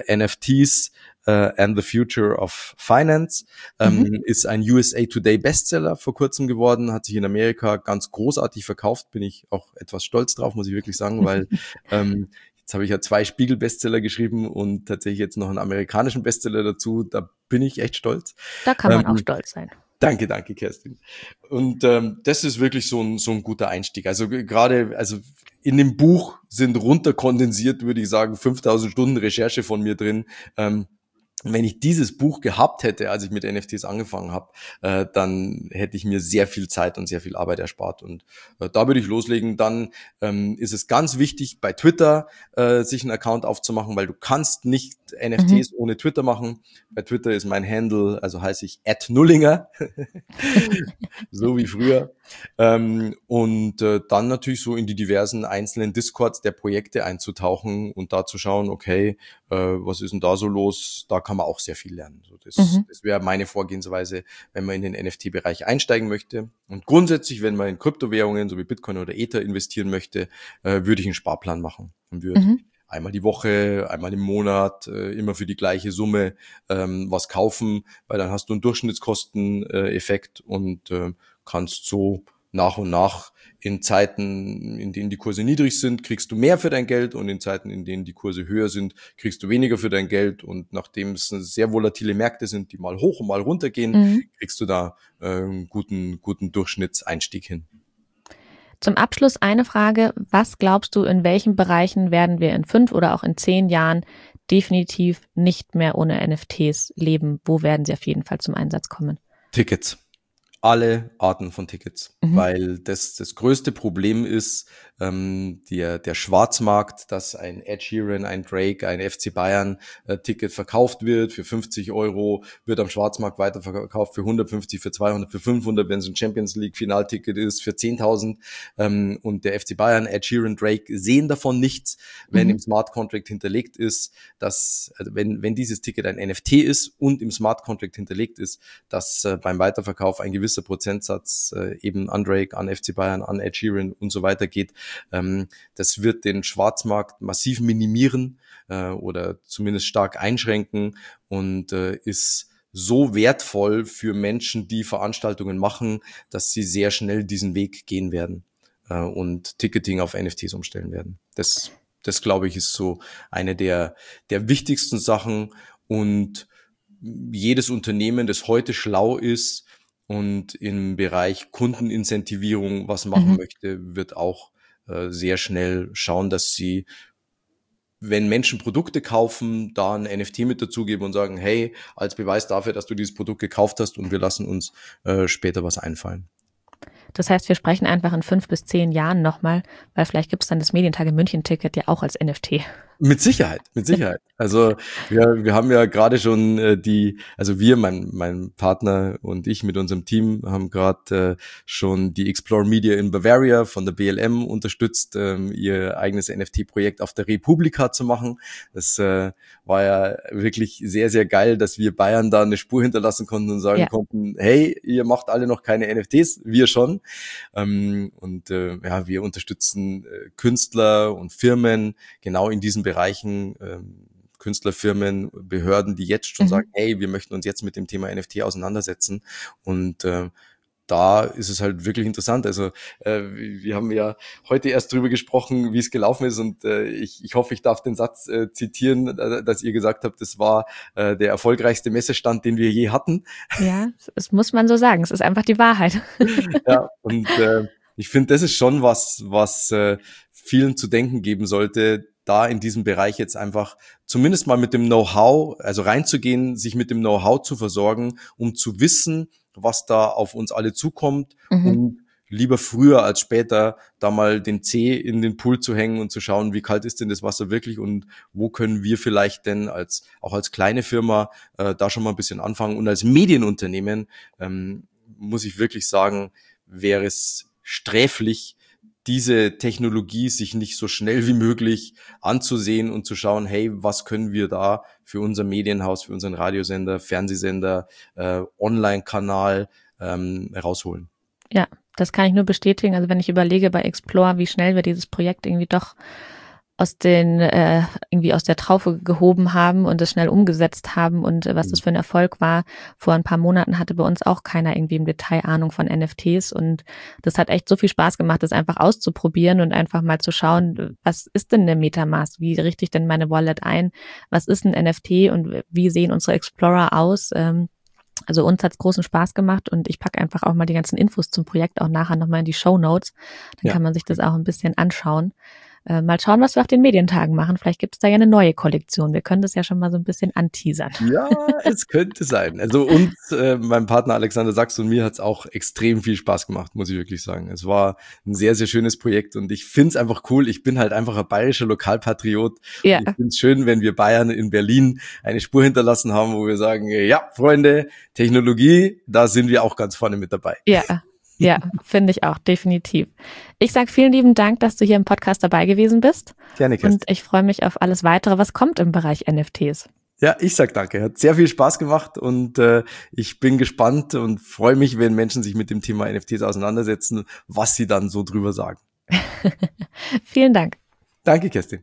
NFTs and the Future of Finance, ist ein USA Today Bestseller vor kurzem geworden, hat sich in Amerika ganz großartig verkauft, bin ich auch etwas stolz drauf, muss ich wirklich sagen, weil jetzt habe ich ja 2 Spiegel-Bestseller geschrieben und tatsächlich jetzt noch einen amerikanischen Bestseller dazu, da bin ich echt stolz. Da kann man auch stolz sein. Danke, Kerstin. Und das ist wirklich so ein guter Einstieg. Also gerade, in dem Buch sind runterkondensiert, würde ich sagen, 5.000 Stunden Recherche von mir drin, wenn ich dieses Buch gehabt hätte, als ich mit NFTs angefangen habe, dann hätte ich mir sehr viel Zeit und sehr viel Arbeit erspart. Und da würde ich loslegen. Dann ist es ganz wichtig, bei Twitter sich einen Account aufzumachen, weil du kannst nicht NFTs ohne Twitter machen. Bei Twitter ist mein Handle, also heiße ich @Nullinger, so wie früher. Und dann natürlich so in die diversen einzelnen Discords der Projekte einzutauchen und da zu schauen, okay, was ist denn da so los? Da kann man auch sehr viel lernen. So, das wäre meine Vorgehensweise, wenn man in den NFT-Bereich einsteigen möchte. Und grundsätzlich, wenn man in Kryptowährungen, so wie Bitcoin oder Ether investieren möchte, würde ich einen Sparplan machen und würde einmal die Woche, einmal im Monat, immer für die gleiche Summe was kaufen, weil dann hast du einen Durchschnittskosteneffekt und kannst so nach und nach in Zeiten, in denen die Kurse niedrig sind, kriegst du mehr für dein Geld und in Zeiten, in denen die Kurse höher sind, kriegst du weniger für dein Geld und nachdem es sehr volatile Märkte sind, die mal hoch und mal runter gehen, kriegst du da einen guten Durchschnittseinstieg hin. Zum Abschluss eine Frage. Was glaubst du, in welchen Bereichen werden wir in 5 oder auch in 10 Jahren definitiv nicht mehr ohne NFTs leben? Wo werden sie auf jeden Fall zum Einsatz kommen? Tickets. Alle Arten von Tickets, weil das größte Problem ist, der Schwarzmarkt, dass ein Ed Sheeran, ein Drake, ein FC Bayern Ticket verkauft wird für 50 €, wird am Schwarzmarkt weiterverkauft für 150, für 200, für 500, wenn es ein Champions League Finalticket ist, für 10.000 und der FC Bayern, Ed Sheeran, Drake sehen davon nichts, wenn im Smart Contract hinterlegt ist, dass, also wenn dieses Ticket ein NFT ist und im Smart Contract hinterlegt ist, dass beim Weiterverkauf ein gewisser Prozentsatz eben an Drake, an FC Bayern, an Ed Sheeran und so weiter geht. Das wird den Schwarzmarkt massiv minimieren oder zumindest stark einschränken und ist so wertvoll für Menschen, die Veranstaltungen machen, dass sie sehr schnell diesen Weg gehen werden und Ticketing auf NFTs umstellen werden. Das glaube ich, ist so eine der wichtigsten Sachen und jedes Unternehmen, das heute schlau ist und im Bereich Kundenincentivierung was machen möchte, wird auch sehr schnell schauen, dass sie, wenn Menschen Produkte kaufen, da ein NFT mit dazugeben und sagen, hey, als Beweis dafür, dass du dieses Produkt gekauft hast und wir lassen uns später was einfallen. Das heißt, wir sprechen einfach in 5 bis 10 Jahren nochmal, weil vielleicht gibt es dann das Medientage München-Ticket ja auch als NFT. Mit Sicherheit. Also wir haben ja gerade schon mein Partner und ich mit unserem Team haben gerade schon die Explore Media in Bavaria von der BLM unterstützt, ihr eigenes NFT-Projekt auf der Republika zu machen. Das war ja wirklich sehr, sehr geil, dass wir Bayern da eine Spur hinterlassen konnten und sagen konnten, hey, ihr macht alle noch keine NFTs, wir schon. Wir unterstützen Künstler und Firmen genau in diesen Bereichen, Künstlerfirmen, Behörden, die jetzt schon sagen, hey, wir möchten uns jetzt mit dem Thema NFT auseinandersetzen und da ist es halt wirklich interessant. Also wir haben ja heute erst drüber gesprochen, wie es gelaufen ist und ich hoffe, ich darf den Satz zitieren, dass ihr gesagt habt, das war der erfolgreichste Messestand, den wir je hatten. Ja, das muss man so sagen. Es ist einfach die Wahrheit. Ja, und ich finde, das ist schon was vielen zu denken geben sollte, da in diesem Bereich jetzt einfach zumindest mal mit dem Know-how, also reinzugehen, sich mit dem Know-how zu versorgen, um zu wissen, was da auf uns alle zukommt und lieber früher als später da mal den Zeh in den Pool zu hängen und zu schauen, wie kalt ist denn das Wasser wirklich und wo können wir vielleicht denn auch als kleine Firma da schon mal ein bisschen anfangen. Und als Medienunternehmen muss ich wirklich sagen, wäre es sträflich, diese Technologie sich nicht so schnell wie möglich anzusehen und zu schauen, hey, was können wir da für unser Medienhaus, für unseren Radiosender, Fernsehsender, Online-Kanal rausholen. Ja, das kann ich nur bestätigen. Also wenn ich überlege bei Explore, wie schnell wir dieses Projekt irgendwie doch aus der Traufe gehoben haben und es schnell umgesetzt haben und was das für ein Erfolg war. Vor ein paar Monaten hatte bei uns auch keiner irgendwie im Detail Ahnung von NFTs und das hat echt so viel Spaß gemacht, das einfach auszuprobieren und einfach mal zu schauen, was ist denn eine Metamask? Wie richte ich denn meine Wallet ein? Was ist ein NFT und wie sehen unsere Explorer aus? Also uns hat's großen Spaß gemacht und ich packe einfach auch mal die ganzen Infos zum Projekt auch nachher nochmal in die Shownotes. Dann kann man sich das auch ein bisschen anschauen. mal schauen, was wir auf den Medientagen machen. Vielleicht gibt es da ja eine neue Kollektion. Wir können das ja schon mal so ein bisschen anteasern. Ja, es könnte sein. Also uns, meinem Partner Alexander Sachs und mir hat es auch extrem viel Spaß gemacht, muss ich wirklich sagen. Es war ein sehr, sehr schönes Projekt und ich finde es einfach cool. Ich bin halt einfach ein bayerischer Lokalpatriot. Ja. Und ich finde es schön, wenn wir Bayern in Berlin eine Spur hinterlassen haben, wo wir sagen, ja, Freunde, Technologie, da sind wir auch ganz vorne mit dabei. Ja, finde ich auch, definitiv. Ich sage vielen lieben Dank, dass du hier im Podcast dabei gewesen bist. Gerne, Kerstin. Und ich freue mich auf alles Weitere, was kommt im Bereich NFTs. Ja, ich sag danke. Hat sehr viel Spaß gemacht und ich bin gespannt und freue mich, wenn Menschen sich mit dem Thema NFTs auseinandersetzen, was sie dann so drüber sagen. Vielen Dank. Danke, Kerstin.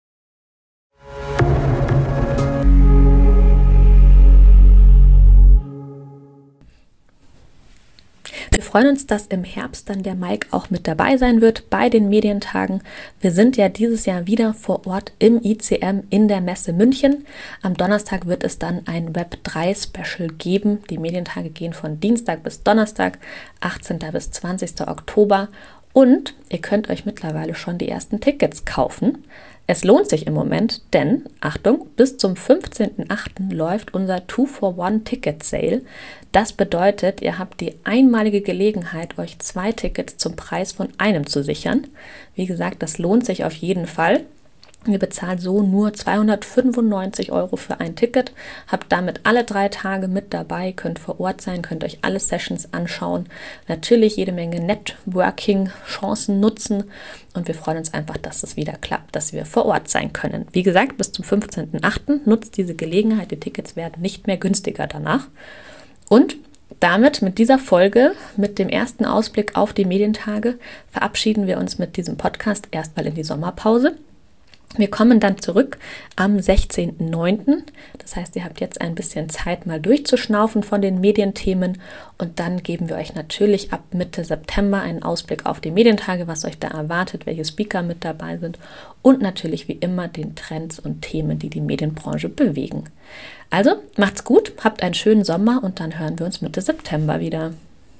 Wir freuen uns, dass im Herbst dann der Mike auch mit dabei sein wird bei den Medientagen. Wir sind ja dieses Jahr wieder vor Ort im ICM in der Messe München. Am Donnerstag wird es dann ein Web3-Special geben. Die Medientage gehen von Dienstag bis Donnerstag, 18. bis 20. Oktober. Und ihr könnt euch mittlerweile schon die ersten Tickets kaufen. Es lohnt sich im Moment, denn, Achtung, bis zum 15.08. läuft unser 2-for-1-Ticket-Sale. Das bedeutet, ihr habt die einmalige Gelegenheit, euch 2 Tickets zum Preis von einem zu sichern. Wie gesagt, das lohnt sich auf jeden Fall. Ihr bezahlt so nur 295 € für ein Ticket, habt damit alle 3 Tage mit dabei, könnt vor Ort sein, könnt euch alle Sessions anschauen, natürlich jede Menge Networking-Chancen nutzen und wir freuen uns einfach, dass es wieder klappt, dass wir vor Ort sein können. Wie gesagt, bis zum 15.08. nutzt diese Gelegenheit, die Tickets werden nicht mehr günstiger danach. Und damit, mit dieser Folge, mit dem ersten Ausblick auf die Medientage, verabschieden wir uns mit diesem Podcast erstmal in die Sommerpause. Wir kommen dann zurück am 16.09. Das heißt, ihr habt jetzt ein bisschen Zeit, mal durchzuschnaufen von den Medienthemen und dann geben wir euch natürlich ab Mitte September einen Ausblick auf die Medientage, was euch da erwartet, welche Speaker mit dabei sind und natürlich wie immer den Trends und Themen, die die Medienbranche bewegen. Also, macht's gut, habt einen schönen Sommer und dann hören wir uns Mitte September wieder.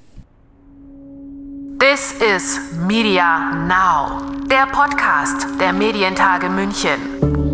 This is Media Now, der Podcast der Medientage München.